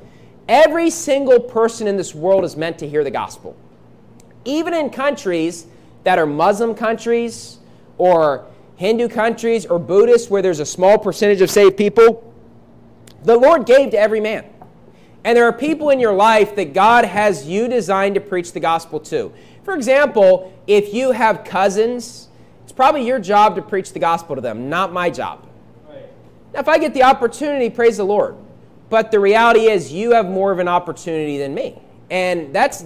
Every single person in this world is meant to hear the gospel. Even in countries that are Muslim countries or Hindu countries or Buddhist, where there's a small percentage of saved people, the Lord gave to every man. And there are people in your life that God has you designed to preach the gospel to. For example, if you have cousins, it's probably your job to preach the gospel to them, not my job. Right. Now, if I get the opportunity, praise the Lord. But the reality is you have more of an opportunity than me. And that's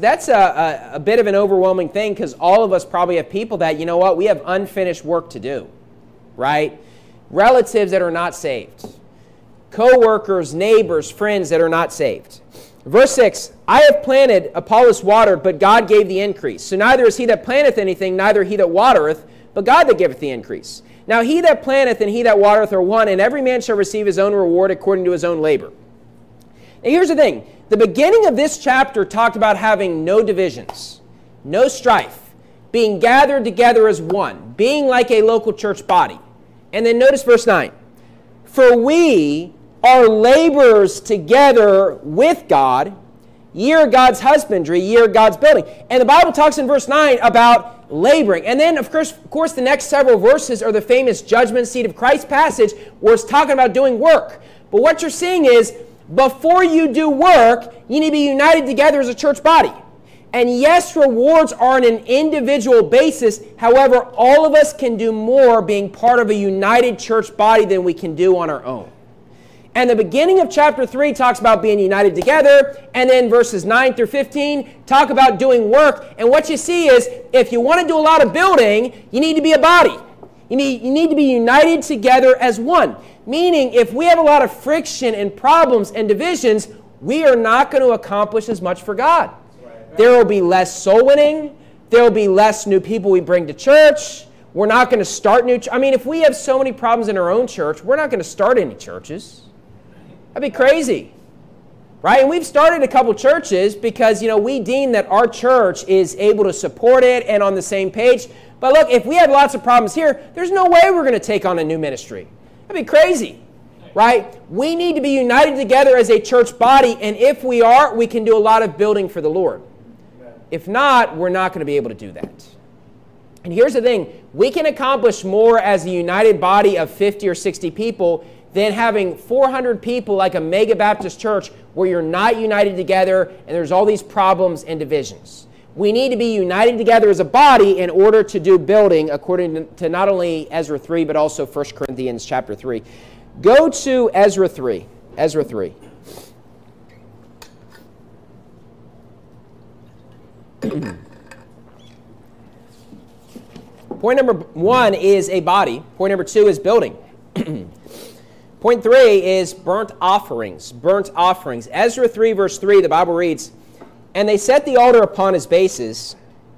a bit of an overwhelming thing because all of us probably have people that, you know what, we have unfinished work to do. Right? Relatives that are not saved. Co-workers, neighbors, friends that are not saved. Verse 6, I have planted, Apollos watered, but God gave the increase. So neither is he that planteth anything, neither he that watereth, but God that giveth the increase. Now he that planteth and he that watereth are one, and every man shall receive his own reward according to his own labor. Now here's the thing. The beginning of this chapter talked about having no divisions, no strife, being gathered together as one, being like a local church body. And then notice verse 9. For we are laborers together with God. Ye are God's husbandry, ye are God's building. And the Bible talks in verse 9 about laboring. And then, of course, the next several verses are the famous judgment seat of Christ passage where it's talking about doing work. But what you're seeing is, before you do work, you need to be united together as a church body. And yes, rewards are on an individual basis. However, all of us can do more being part of a united church body than we can do on our own. And the beginning of chapter 3 talks about being united together. And then verses 9 through 15 talk about doing work. And what you see is, if you want to do a lot of building, you need to be a body. You need to be united together as one. Meaning, if we have a lot of friction and problems and divisions, we are not going to accomplish as much for God. There will be less soul winning. There will be less new people we bring to church. We're not going to start new. I mean, if we have so many problems in our own church, we're not going to start any churches. That'd be crazy. right? And we've started a couple churches because, we deem that our church is able to support it and on the same page. But look, if we have lots of problems here, there's no way we're going to take on a new ministry. That'd be crazy, right? We need to be united together as a church body, and if we are, we can do a lot of building for the Lord. If not, we're not going to be able to do that. And here's the thing. We can accomplish more as a united body of 50 or 60 people than having 400 people like a mega Baptist church where you're not united together and there's all these problems and divisions. We need to be united together as a body in order to do building according to not only Ezra 3, but also 1 Corinthians chapter 3. Go to Ezra 3. Ezra 3. Point number 1 is a body. Point number 2 is building. Point 3 is burnt offerings. Burnt offerings. Ezra 3, verse 3, the Bible reads, "And they set the altar upon his bases,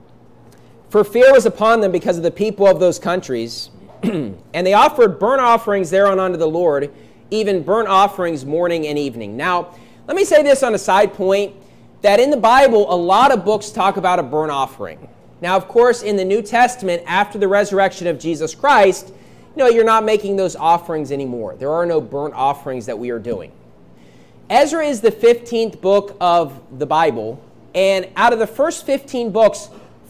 for fear was upon them because of the people of those countries. And they offered burnt offerings thereon unto the Lord, even burnt offerings morning and evening." Now, let me say this on a side point, that in the Bible, a lot of books talk about a burnt offering. Now, of course, in the New Testament, after the resurrection of Jesus Christ, you're not making those offerings anymore. There are no burnt offerings that we are doing. Ezra is the 15th book of the Bible, and out of the first 15 books,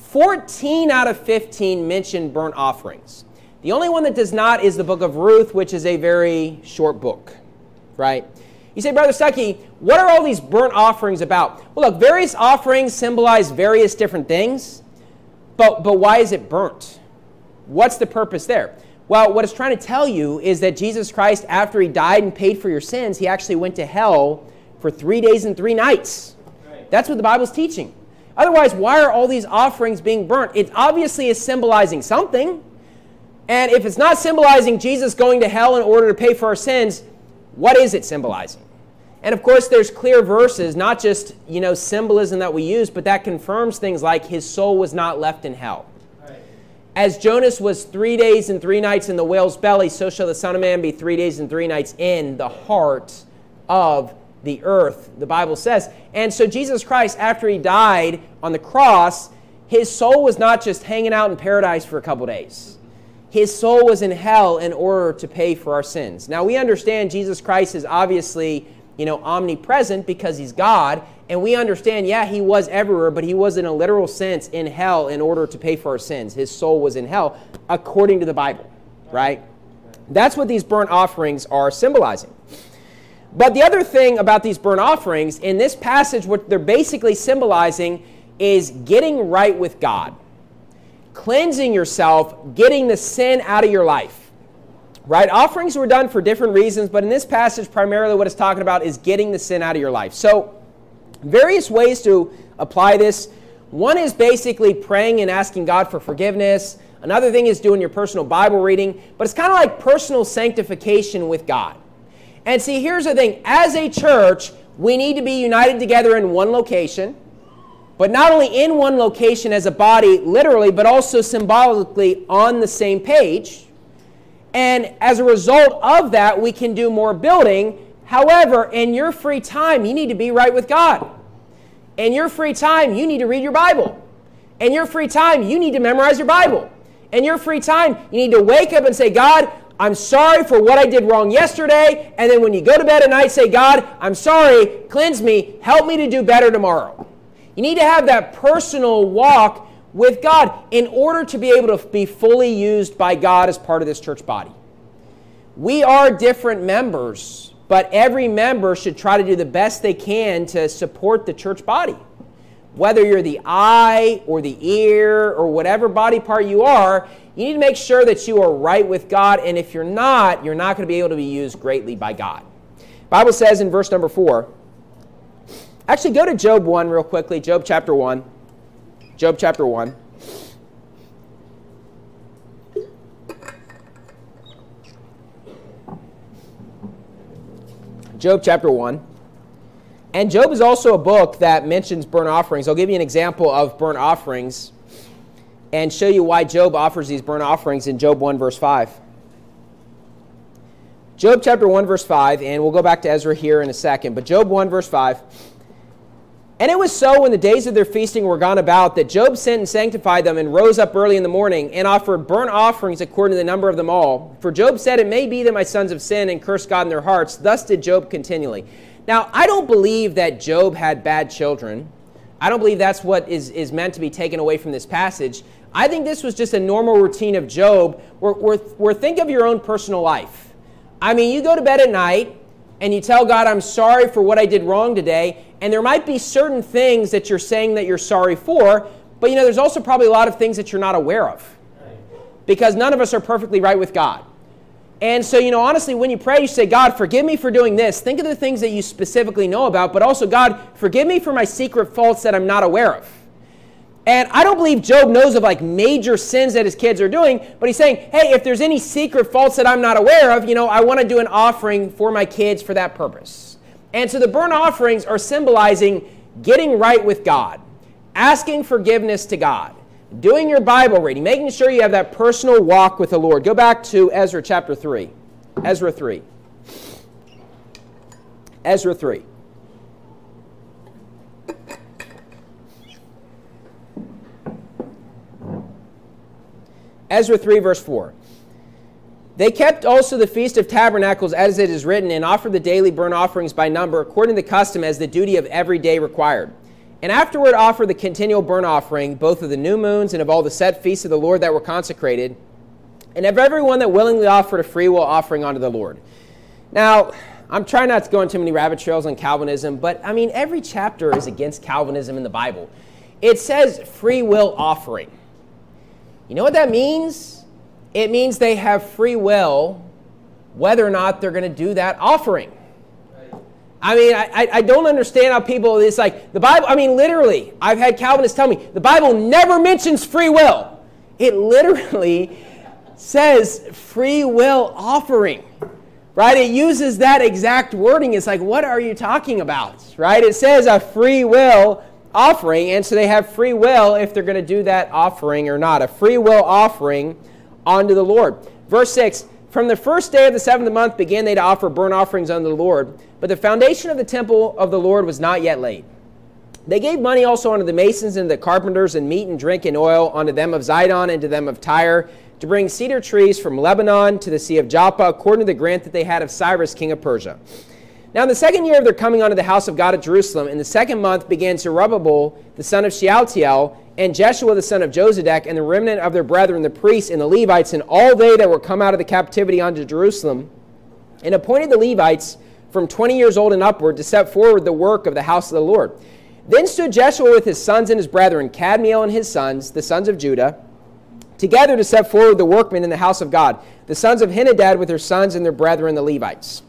14 out of 15 mention burnt offerings. The only one that does not is the book of Ruth, which is a very short book, right? You say, Brother Stuckey, what are all these burnt offerings about? Well, look, various offerings symbolize various different things, but why is it burnt? What's the purpose there? Well, what it's trying to tell you is that Jesus Christ, after he died and paid for your sins, he actually went to hell for 3 days and 3 nights. Right. That's what the Bible's teaching. Otherwise, why are all these offerings being burnt? It obviously is symbolizing something. And if it's not symbolizing Jesus going to hell in order to pay for our sins, what is it symbolizing? And of course, there's clear verses, not just, symbolism that we use, but that confirms things like his soul was not left in hell. As Jonas was 3 days and 3 nights in the whale's belly, so shall the Son of Man be 3 days and 3 nights in the heart of the earth, the Bible says. And so Jesus Christ, after he died on the cross, his soul was not just hanging out in paradise for a couple days. His soul was in hell in order to pay for our sins. Now, we understand Jesus Christ is obviously, omnipresent because he's God. And we understand, he was everywhere, but he was in a literal sense in hell in order to pay for our sins. His soul was in hell, according to the Bible, right? That's what these burnt offerings are symbolizing. But the other thing about these burnt offerings, in this passage, what they're basically symbolizing is getting right with God. Cleansing yourself, getting the sin out of your life, right? Offerings were done for different reasons, but in this passage, primarily what it's talking about is getting the sin out of your life. So, various ways to apply this. One is basically praying and asking God for forgiveness. Another thing is doing your personal Bible reading. But it's kind of like personal sanctification with God. And see, here's the thing. As a church, we need to be united together in one location. But not only in one location as a body, literally, but also symbolically on the same page. And as a result of that, we can do more building. However, in your free time, you need to be right with God. In your free time, you need to read your Bible. In your free time, you need to memorize your Bible. In your free time, you need to wake up and say, God, I'm sorry for what I did wrong yesterday. And then when you go to bed at night, say, God, I'm sorry, cleanse me, help me to do better tomorrow. You need to have that personal walk with God in order to be able to be fully used by God as part of this church body. We are different members, but every member should try to do the best they can to support the church body. Whether you're the eye or the ear or whatever body part you are, you need to make sure that you are right with God. And if you're not going to be able to be used greatly by God. The Bible says in verse number 4, actually go to Job 1 real quickly, Job chapter 1. Job chapter 1. Job chapter 1. And Job is also a book that mentions burnt offerings. I'll give you an example of burnt offerings and show you why Job offers these burnt offerings in Job 1 verse 5. Job chapter 1, verse 5, and we'll go back to Ezra here in a second, but Job 1, verse 5. And it was so when the days of their feasting were gone about that Job sent and sanctified them and rose up early in the morning and offered burnt offerings according to the number of them all. For Job said, it may be that my sons have sinned and cursed God in their hearts. Thus did Job continually. Now, I don't believe that Job had bad children. I don't believe that's what is meant to be taken away from this passage. I think this was just a normal routine of Job where think of your own personal life. I mean, you go to bed at night and you tell God, I'm sorry for what I did wrong today. And there might be certain things that you're saying that you're sorry for, but there's also probably a lot of things that you're not aware of. Because none of us are perfectly right with God. And so, honestly, when you pray, you say, God, forgive me for doing this. Think of the things that you specifically know about, but also, God, forgive me for my secret faults that I'm not aware of. And I don't believe Job knows of major sins that his kids are doing, but he's saying, hey, if there's any secret faults that I'm not aware of, I want to do an offering for my kids for that purpose. And so the burnt offerings are symbolizing getting right with God, asking forgiveness to God, doing your Bible reading, making sure you have that personal walk with the Lord. Go back to Ezra chapter 3. Ezra 3. Ezra 3. Ezra 3, verse 4. They kept also the Feast of Tabernacles as it is written, and offered the daily burnt offerings by number, according to the custom as the duty of every day required. And afterward offered the continual burnt offering, both of the new moons and of all the set feasts of the Lord that were consecrated, and of everyone that willingly offered a freewill offering unto the Lord. Now, I'm trying not to go into too many rabbit trails on Calvinism, but every chapter is against Calvinism in the Bible. It says free will offering. You know what that means? It means they have free will whether or not they're going to do that offering. I don't understand how people, it's like the Bible, literally, I've had Calvinists tell me, the Bible never mentions free will. It literally says free will offering, right? It uses that exact wording. It's like, what are you talking about, right? It says a free will offering, and so they have free will if they're going to do that offering or not. A free will offering unto the Lord. Verse 6, from the first day of the 7th month began they to offer burnt offerings unto the Lord, but the foundation of the temple of the Lord was not yet laid. They gave money also unto the masons and the carpenters, and meat and drink and oil unto them of Zidon and to them of Tyre, to bring cedar trees from Lebanon to the sea of Joppa, according to the grant that they had of Cyrus king of Persia. Now in the 2nd year of their coming unto the house of God at Jerusalem, in the 2nd month began Zerubbabel the son of Shealtiel, and Jeshua the son of Josedek, and the remnant of their brethren, the priests and the Levites, and all they that were come out of the captivity unto Jerusalem, and appointed the Levites from 20 years old and upward to set forward the work of the house of the Lord. Then stood Jeshua with his sons and his brethren, Kadmiel and his sons, the sons of Judah, together to set forward the workmen in the house of God, the sons of Henadad with their sons and their brethren, the Levites.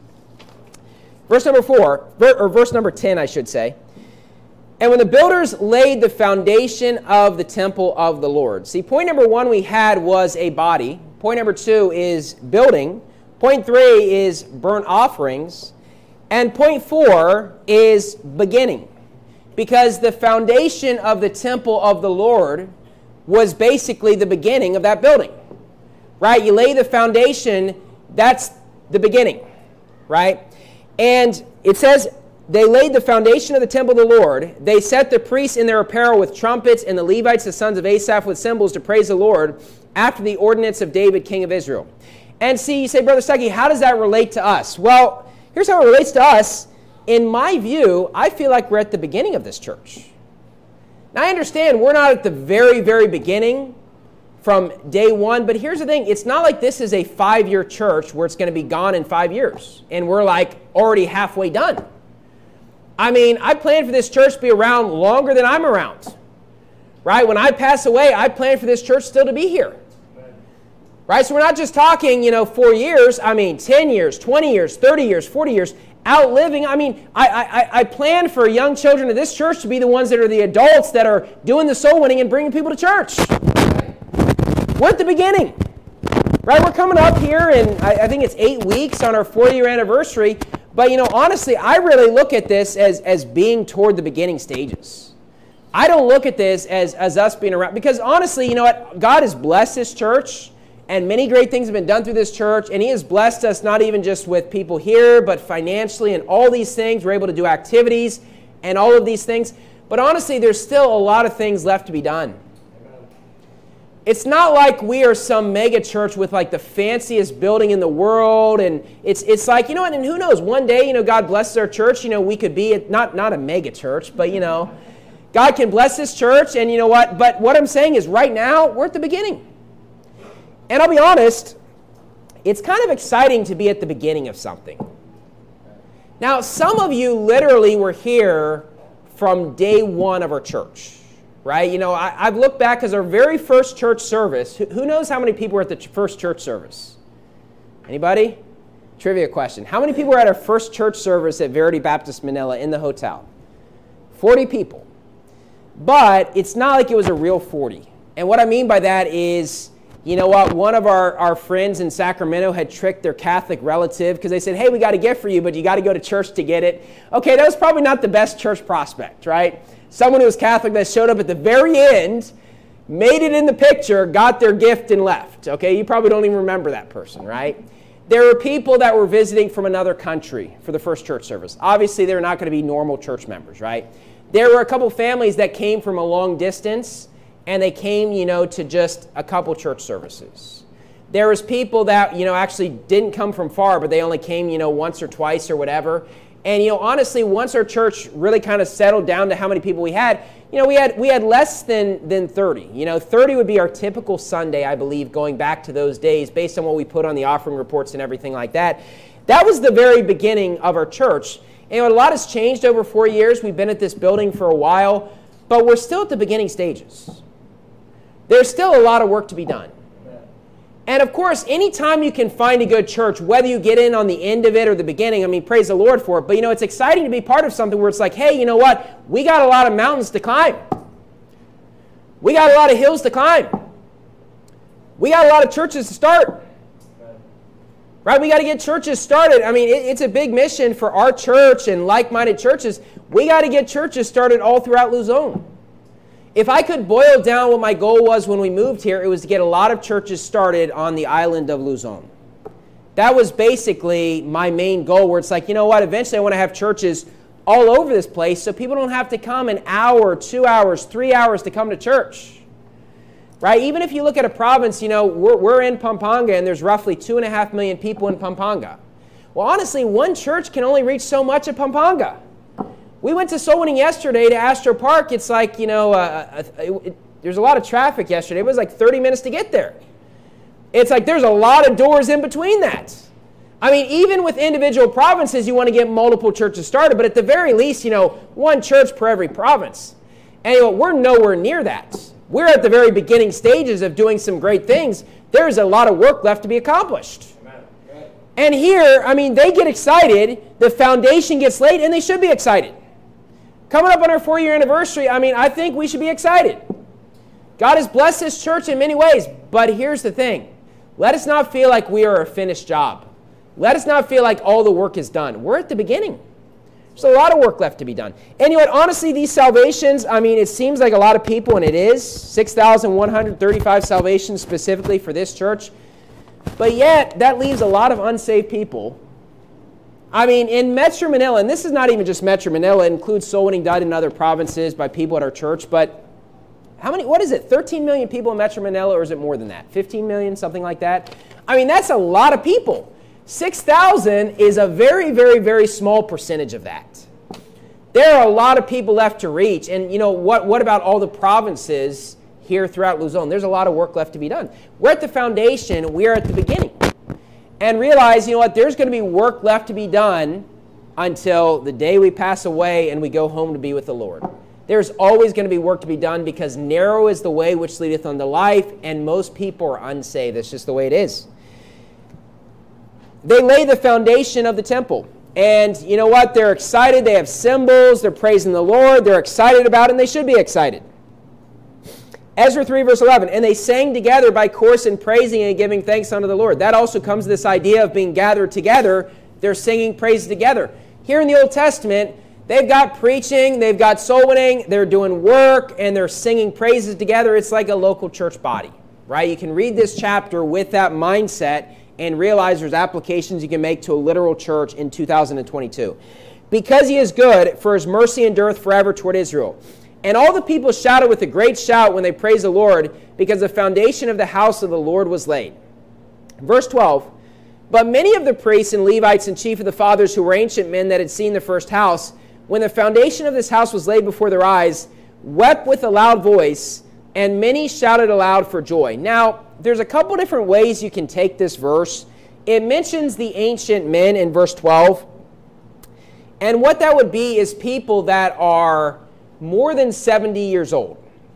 Verse number 4, or verse number 10, I should say. And when the builders laid the foundation of the temple of the Lord. See, point number 1 we had was a body. Point number 2 is building. Point 3 is burnt offerings. And point 4 is beginning. Because the foundation of the temple of the Lord was basically the beginning of that building. Right? You lay the foundation, that's the beginning. Right? And it says, they laid the foundation of the temple of the Lord. They set the priests in their apparel with trumpets, and the Levites, the sons of Asaph, with cymbals to praise the Lord, after the ordinance of David, king of Israel. And see, you say, Brother Stuckey, how does that relate to us? Well, here's how it relates to us. In my view, I feel like we're at the beginning of this church. Now, I understand we're not at the very, very beginning from day one, but here's the thing. It's not like this is a 5-year church where it's going to be gone in 5 years, and we're like already halfway done. I plan for this church to be around longer than I'm around. Right? When I pass away, I plan for this church still to be here. Right? So we're not just talking, 4 years. 10 years, 20 years, 30 years, 40 years. Outliving. I plan for young children of this church to be the ones that are the adults that are doing the soul winning and bringing people to church. We're at the beginning. Right? We're coming up here, and I think it's 8 weeks on our 4-year anniversary. But, honestly, I really look at this as being toward the beginning stages. I don't look at this as us being around. Because, honestly, you know what? God has blessed this church, And many great things have been done through this church, and he has blessed us not even just with people here, but financially and all these things. We're able to do activities and all of these things. But honestly, there's still a lot of things left to be done. It's not like we are some mega church with like the fanciest building in the world, and it's like, you know what, and who knows, one day, you know, God blesses our church, you know, we could be not a mega church, but you know, God can bless this church, and you know what, but what I'm saying is right now, we're at the beginning. And I'll be honest, it's kind of exciting to be at the beginning of something. Now, some of you literally were here from day one of our church, right? You know, I've looked back because our very first church service, who knows how many people were at the first church service? Anybody? Trivia question. How many people were at our first church service at Verity Baptist Manila in the hotel? 40 people. But it's not like it was a real 40. And what I mean by that is, you know what, one of our friends in Sacramento had tricked their Catholic relative because they said, hey, we got a gift for you, but you got to go to church to get it. Okay, that was probably not the best church prospect, right? Someone who was Catholic that showed up at the very end, made it in the picture, got their gift and left. Okay, you probably don't even remember that person, right? There were people that were visiting from another country for the first church service. Obviously, they're not going to be normal church members, right? There were a couple families that came from a long distance, and they came, you know, to just a couple church services. There was people that, you know, actually didn't come from far, but they only came, you know, once or twice or whatever. And, you know, honestly, once our church really kind of settled down to how many people we had, you know, we had less than 30. You know, 30 would be our typical Sunday, I believe, going back to those days, based on what we put on the offering reports and everything like that. That was the very beginning of our church. And, you know, a lot has changed over 4 years. We've been at this building for a while, but we're still at the beginning stages. There's still a lot of work to be done. And of course, anytime you can find a good church, whether you get in on the end of it or the beginning, I mean, praise the Lord for it. But, you know, it's exciting to be part of something where it's like, hey, you know what? We got a lot of mountains to climb. We got a lot of hills to climb. We got a lot of churches to start. Right? We got to get churches started. I mean, it's a big mission for our church and like-minded churches. We got to get churches started all throughout Luzon. If I could boil down what my goal was when we moved here, it was to get a lot of churches started on the island of Luzon. That was basically my main goal, where it's like, you know what, eventually I want to have churches all over this place so people don't have to come an hour, 2 hours, 3 hours to come to church. Right? Even if you look at a province, you know, we're in Pampanga and there's roughly 2.5 million people in Pampanga. Well, honestly, one church can only reach so much of Pampanga. We went to soul winning yesterday to Astro Park. It's like, you know, there's a lot of traffic yesterday. It was like 30 minutes to get there. It's like there's a lot of doors in between that. I mean, even with individual provinces, you want to get multiple churches started, but at the very least, you know, one church per every province. And you know, we're nowhere near that. We're at the very beginning stages of doing some great things. There's a lot of work left to be accomplished. And here, I mean, they get excited, the foundation gets laid, and they should be excited. Coming up on our 4-year anniversary, I mean, I think we should be excited. God has blessed this church in many ways, but here's the thing. Let us not feel like we are a finished job. Let us not feel like all the work is done. We're at the beginning. There's a lot of work left to be done. And you know what, honestly, these salvations, I mean, it seems like a lot of people, and it is, 6,135 salvations specifically for this church, but yet that leaves a lot of unsaved people. I mean, in Metro Manila, and this is not even just Metro Manila, it includes soul winning done in other provinces by people at our church, but how many, what is it, 13 million people in Metro Manila, or is it more than that? 15 million, something like that? I mean, that's a lot of people. 6,000 is a very, very, very small percentage of that. There are a lot of people left to reach, and you know, what about all the provinces here throughout Luzon? There's a lot of work left to be done. We're at the foundation, we're at the beginning. And realize, you know what, there's going to be work left to be done until the day we pass away and we go home to be with the Lord. There's always going to be work to be done because narrow is the way which leadeth unto life, and most people are unsaved. That's just the way it is. They lay the foundation of the temple. And you know what? They're excited. They have cymbals. They're praising the Lord. They're excited about it, and they should be excited. Ezra 3, verse 11, and they sang together by course in praising and giving thanks unto the Lord. That also comes to this idea of being gathered together. They're singing praise together. Here in the Old Testament, they've got preaching, they've got soul winning, they're doing work, and they're singing praises together. It's like a local church body, right? You can read this chapter with that mindset and realize there's applications you can make to a literal church in 2022. Because he is good, for his mercy endureth forever toward Israel. And all the people shouted with a great shout when they praised the Lord, because the foundation of the house of the Lord was laid. Verse 12, but many of the priests and Levites and chief of the fathers who were ancient men that had seen the first house, when the foundation of this house was laid before their eyes, wept with a loud voice, and many shouted aloud for joy. Now, there's a couple different ways you can take this verse. It mentions the ancient men in verse 12. And what that would be is people that are more than 70 years old.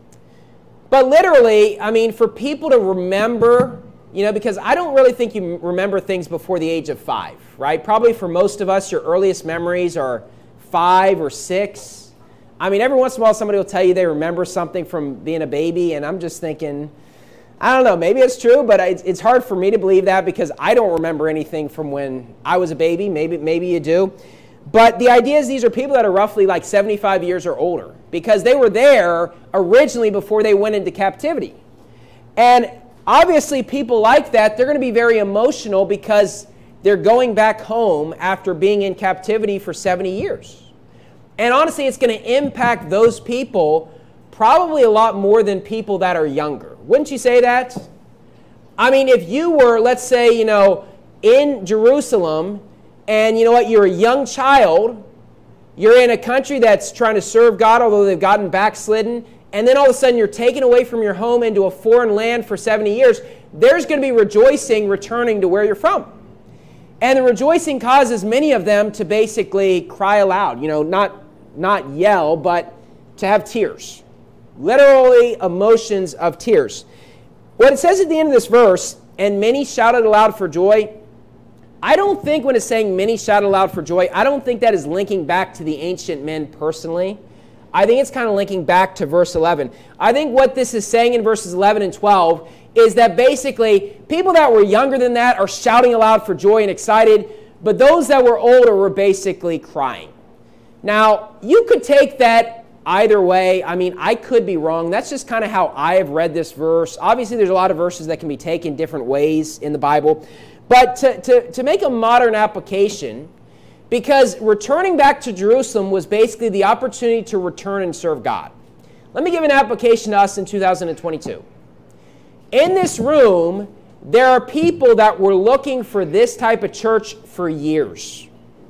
But literally, I mean, for people to remember, because I don't really think you remember things before the age of 5, right? Probably for most of us, your earliest memories are 5 or 6. I mean, every once in a while, somebody will tell you they remember something from being a baby, and I'm just thinking, I don't know, maybe it's true, but it's hard for me to believe that because I don't remember anything from when I was a baby. Maybe you do. But the idea is these are people that are roughly like 75 years or older because they were there originally before they went into captivity. And obviously people like that, they're going to be very emotional because they're going back home after being in captivity for 70 years. And honestly, it's going to impact those people probably a lot more than people that are younger. Wouldn't you say that? I mean, if you were, let's say, in Jerusalem, and you know what, you're a young child, you're in a country that's trying to serve God, although they've gotten backslidden, and then all of a sudden you're taken away from your home into a foreign land for 70 years, there's going to be rejoicing returning to where you're from. And the rejoicing causes many of them to basically cry aloud, not yell, but to have tears. Literally emotions of tears. What it says at the end of this verse, and many shouted aloud for joy, I don't think when it's saying many shouted aloud for joy, I don't think that is linking back to the ancient men personally. I think it's kind of linking back to verse 11. I think what this is saying in verses 11 and 12 is that basically people that were younger than that are shouting aloud for joy and excited, but those that were older were basically crying. Now, you could take that either way. I mean, I could be wrong. That's just kind of how I have read this verse. Obviously, there's a lot of verses that can be taken different ways in the Bible. But to make a modern application, because returning back to Jerusalem was basically the opportunity to return and serve God. Let me give an application to us in 2022. In this room, there are people that were looking for this type of church for years.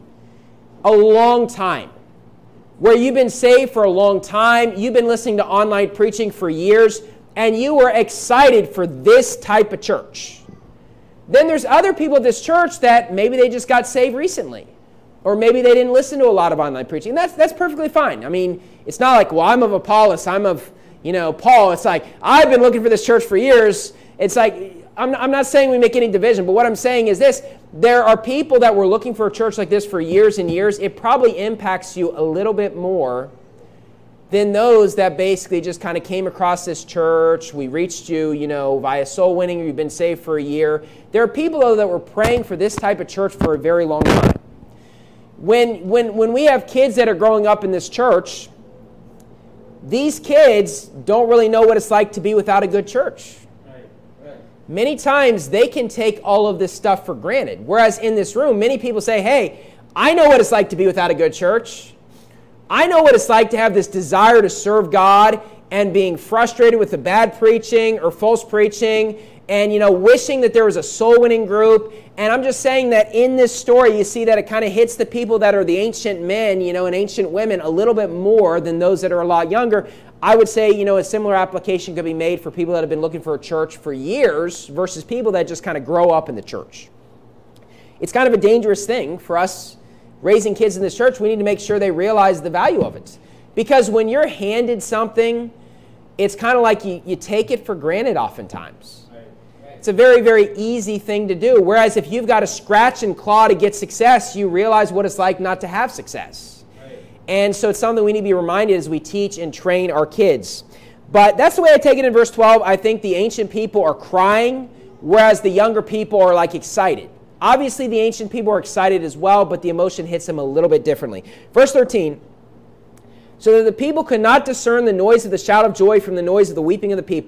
A long time. Where you've been saved for a long time, you've been listening to online preaching for years, and you were excited for this type of church. Then there's other people at this church that maybe they just got saved recently. Or maybe they didn't listen to a lot of online preaching. And that's perfectly fine. I mean, it's not like, well, I'm of Apollos, I'm of, Paul. It's like, I've been looking for this church for years. It's like, I'm not saying we make any division, but what I'm saying is this. There are people that were looking for a church like this for years and years. It probably impacts you a little bit more than those that basically just kind of came across this church. We reached you, via soul winning, or you've been saved for a year. There are people, though, that were praying for this type of church for a very long time. When we have kids that are growing up in this church, these kids don't really know what it's like to be without a good church. Right. Many times they can take all of this stuff for granted. Whereas in this room, many people say, hey, I know what it's like to be without a good church. I know what it's like to have this desire to serve God and being frustrated with the bad preaching or false preaching and, wishing that there was a soul-winning group. And I'm just saying that in this story, you see that it kind of hits the people that are the ancient men, and ancient women a little bit more than those that are a lot younger. I would say, a similar application could be made for people that have been looking for a church for years versus people that just kind of grow up in the church. It's kind of a dangerous thing for us raising kids in this church. We need to make sure they realize the value of it. Because when you're handed something, it's kind of like you take it for granted oftentimes. It's a very, very easy thing to do. Whereas if you've got to scratch and claw to get success, you realize what it's like not to have success. Right. And so it's something we need to be reminded as we teach and train our kids. But that's the way I take it in verse 12. I think the ancient people are crying, whereas the younger people are excited. Obviously, the ancient people are excited as well, but the emotion hits them a little bit differently. Verse 13, so that the people could not discern the noise of the shout of joy from the noise of the weeping of the people.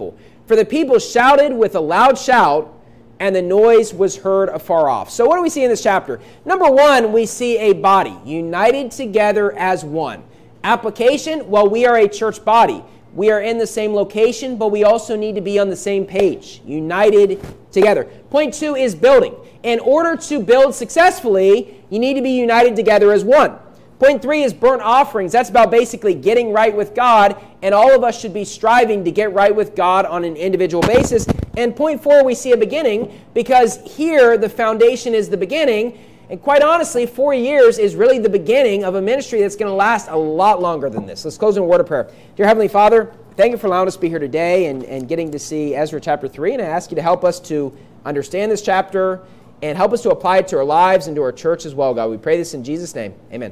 For the people shouted with a loud shout, and the noise was heard afar off. So what do we see in this chapter? Number one, we see a body united together as one. Application, well, we are a church body. We are in the same location, but we also need to be on the same page, united together. Point two is building. In order to build successfully, you need to be united together as one. Point three is burnt offerings. That's about basically getting right with God, and all of us should be striving to get right with God on an individual basis. And point four, we see a beginning, because here the foundation is the beginning, and quite honestly, 4 years is really the beginning of a ministry that's going to last a lot longer than this. Let's close in a word of prayer. Dear Heavenly Father, thank you for allowing us to be here today and getting to see Ezra chapter 3, and I ask you to help us to understand this chapter and help us to apply it to our lives and to our church as well, God. We pray this in Jesus' name. Amen.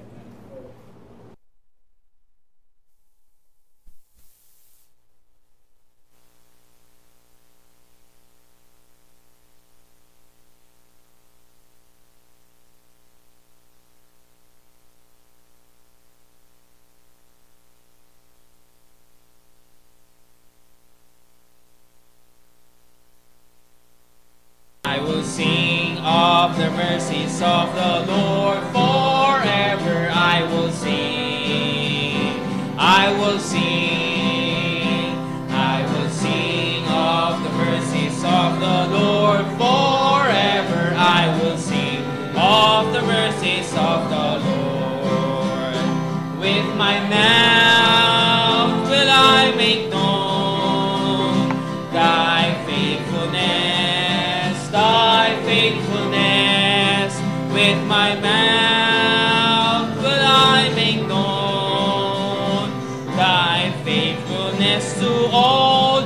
I will sing of the mercies of the Lord forever. I will sing. I will sing. I will sing of the mercies of the Lord forever. I will sing of the mercies of the Lord. With my mouth will I make known thy faithfulness, thy faithfulness. With my mouth will I make known thy faithfulness to all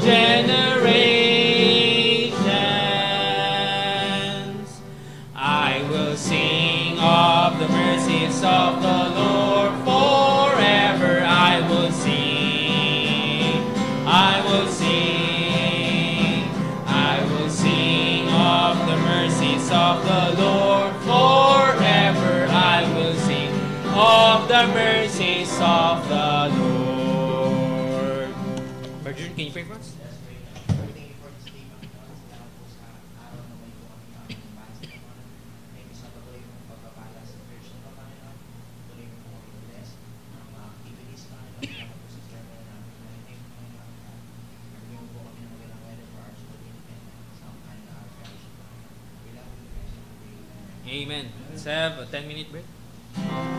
generations. I will sing of the mercies of the Lord forever. I will sing. I will sing. I will sing of the mercies of the Lord forever. I will sing of the mercies of the Lord. Virgin, can you pray for us? Amen. Let's have a 10-minute break.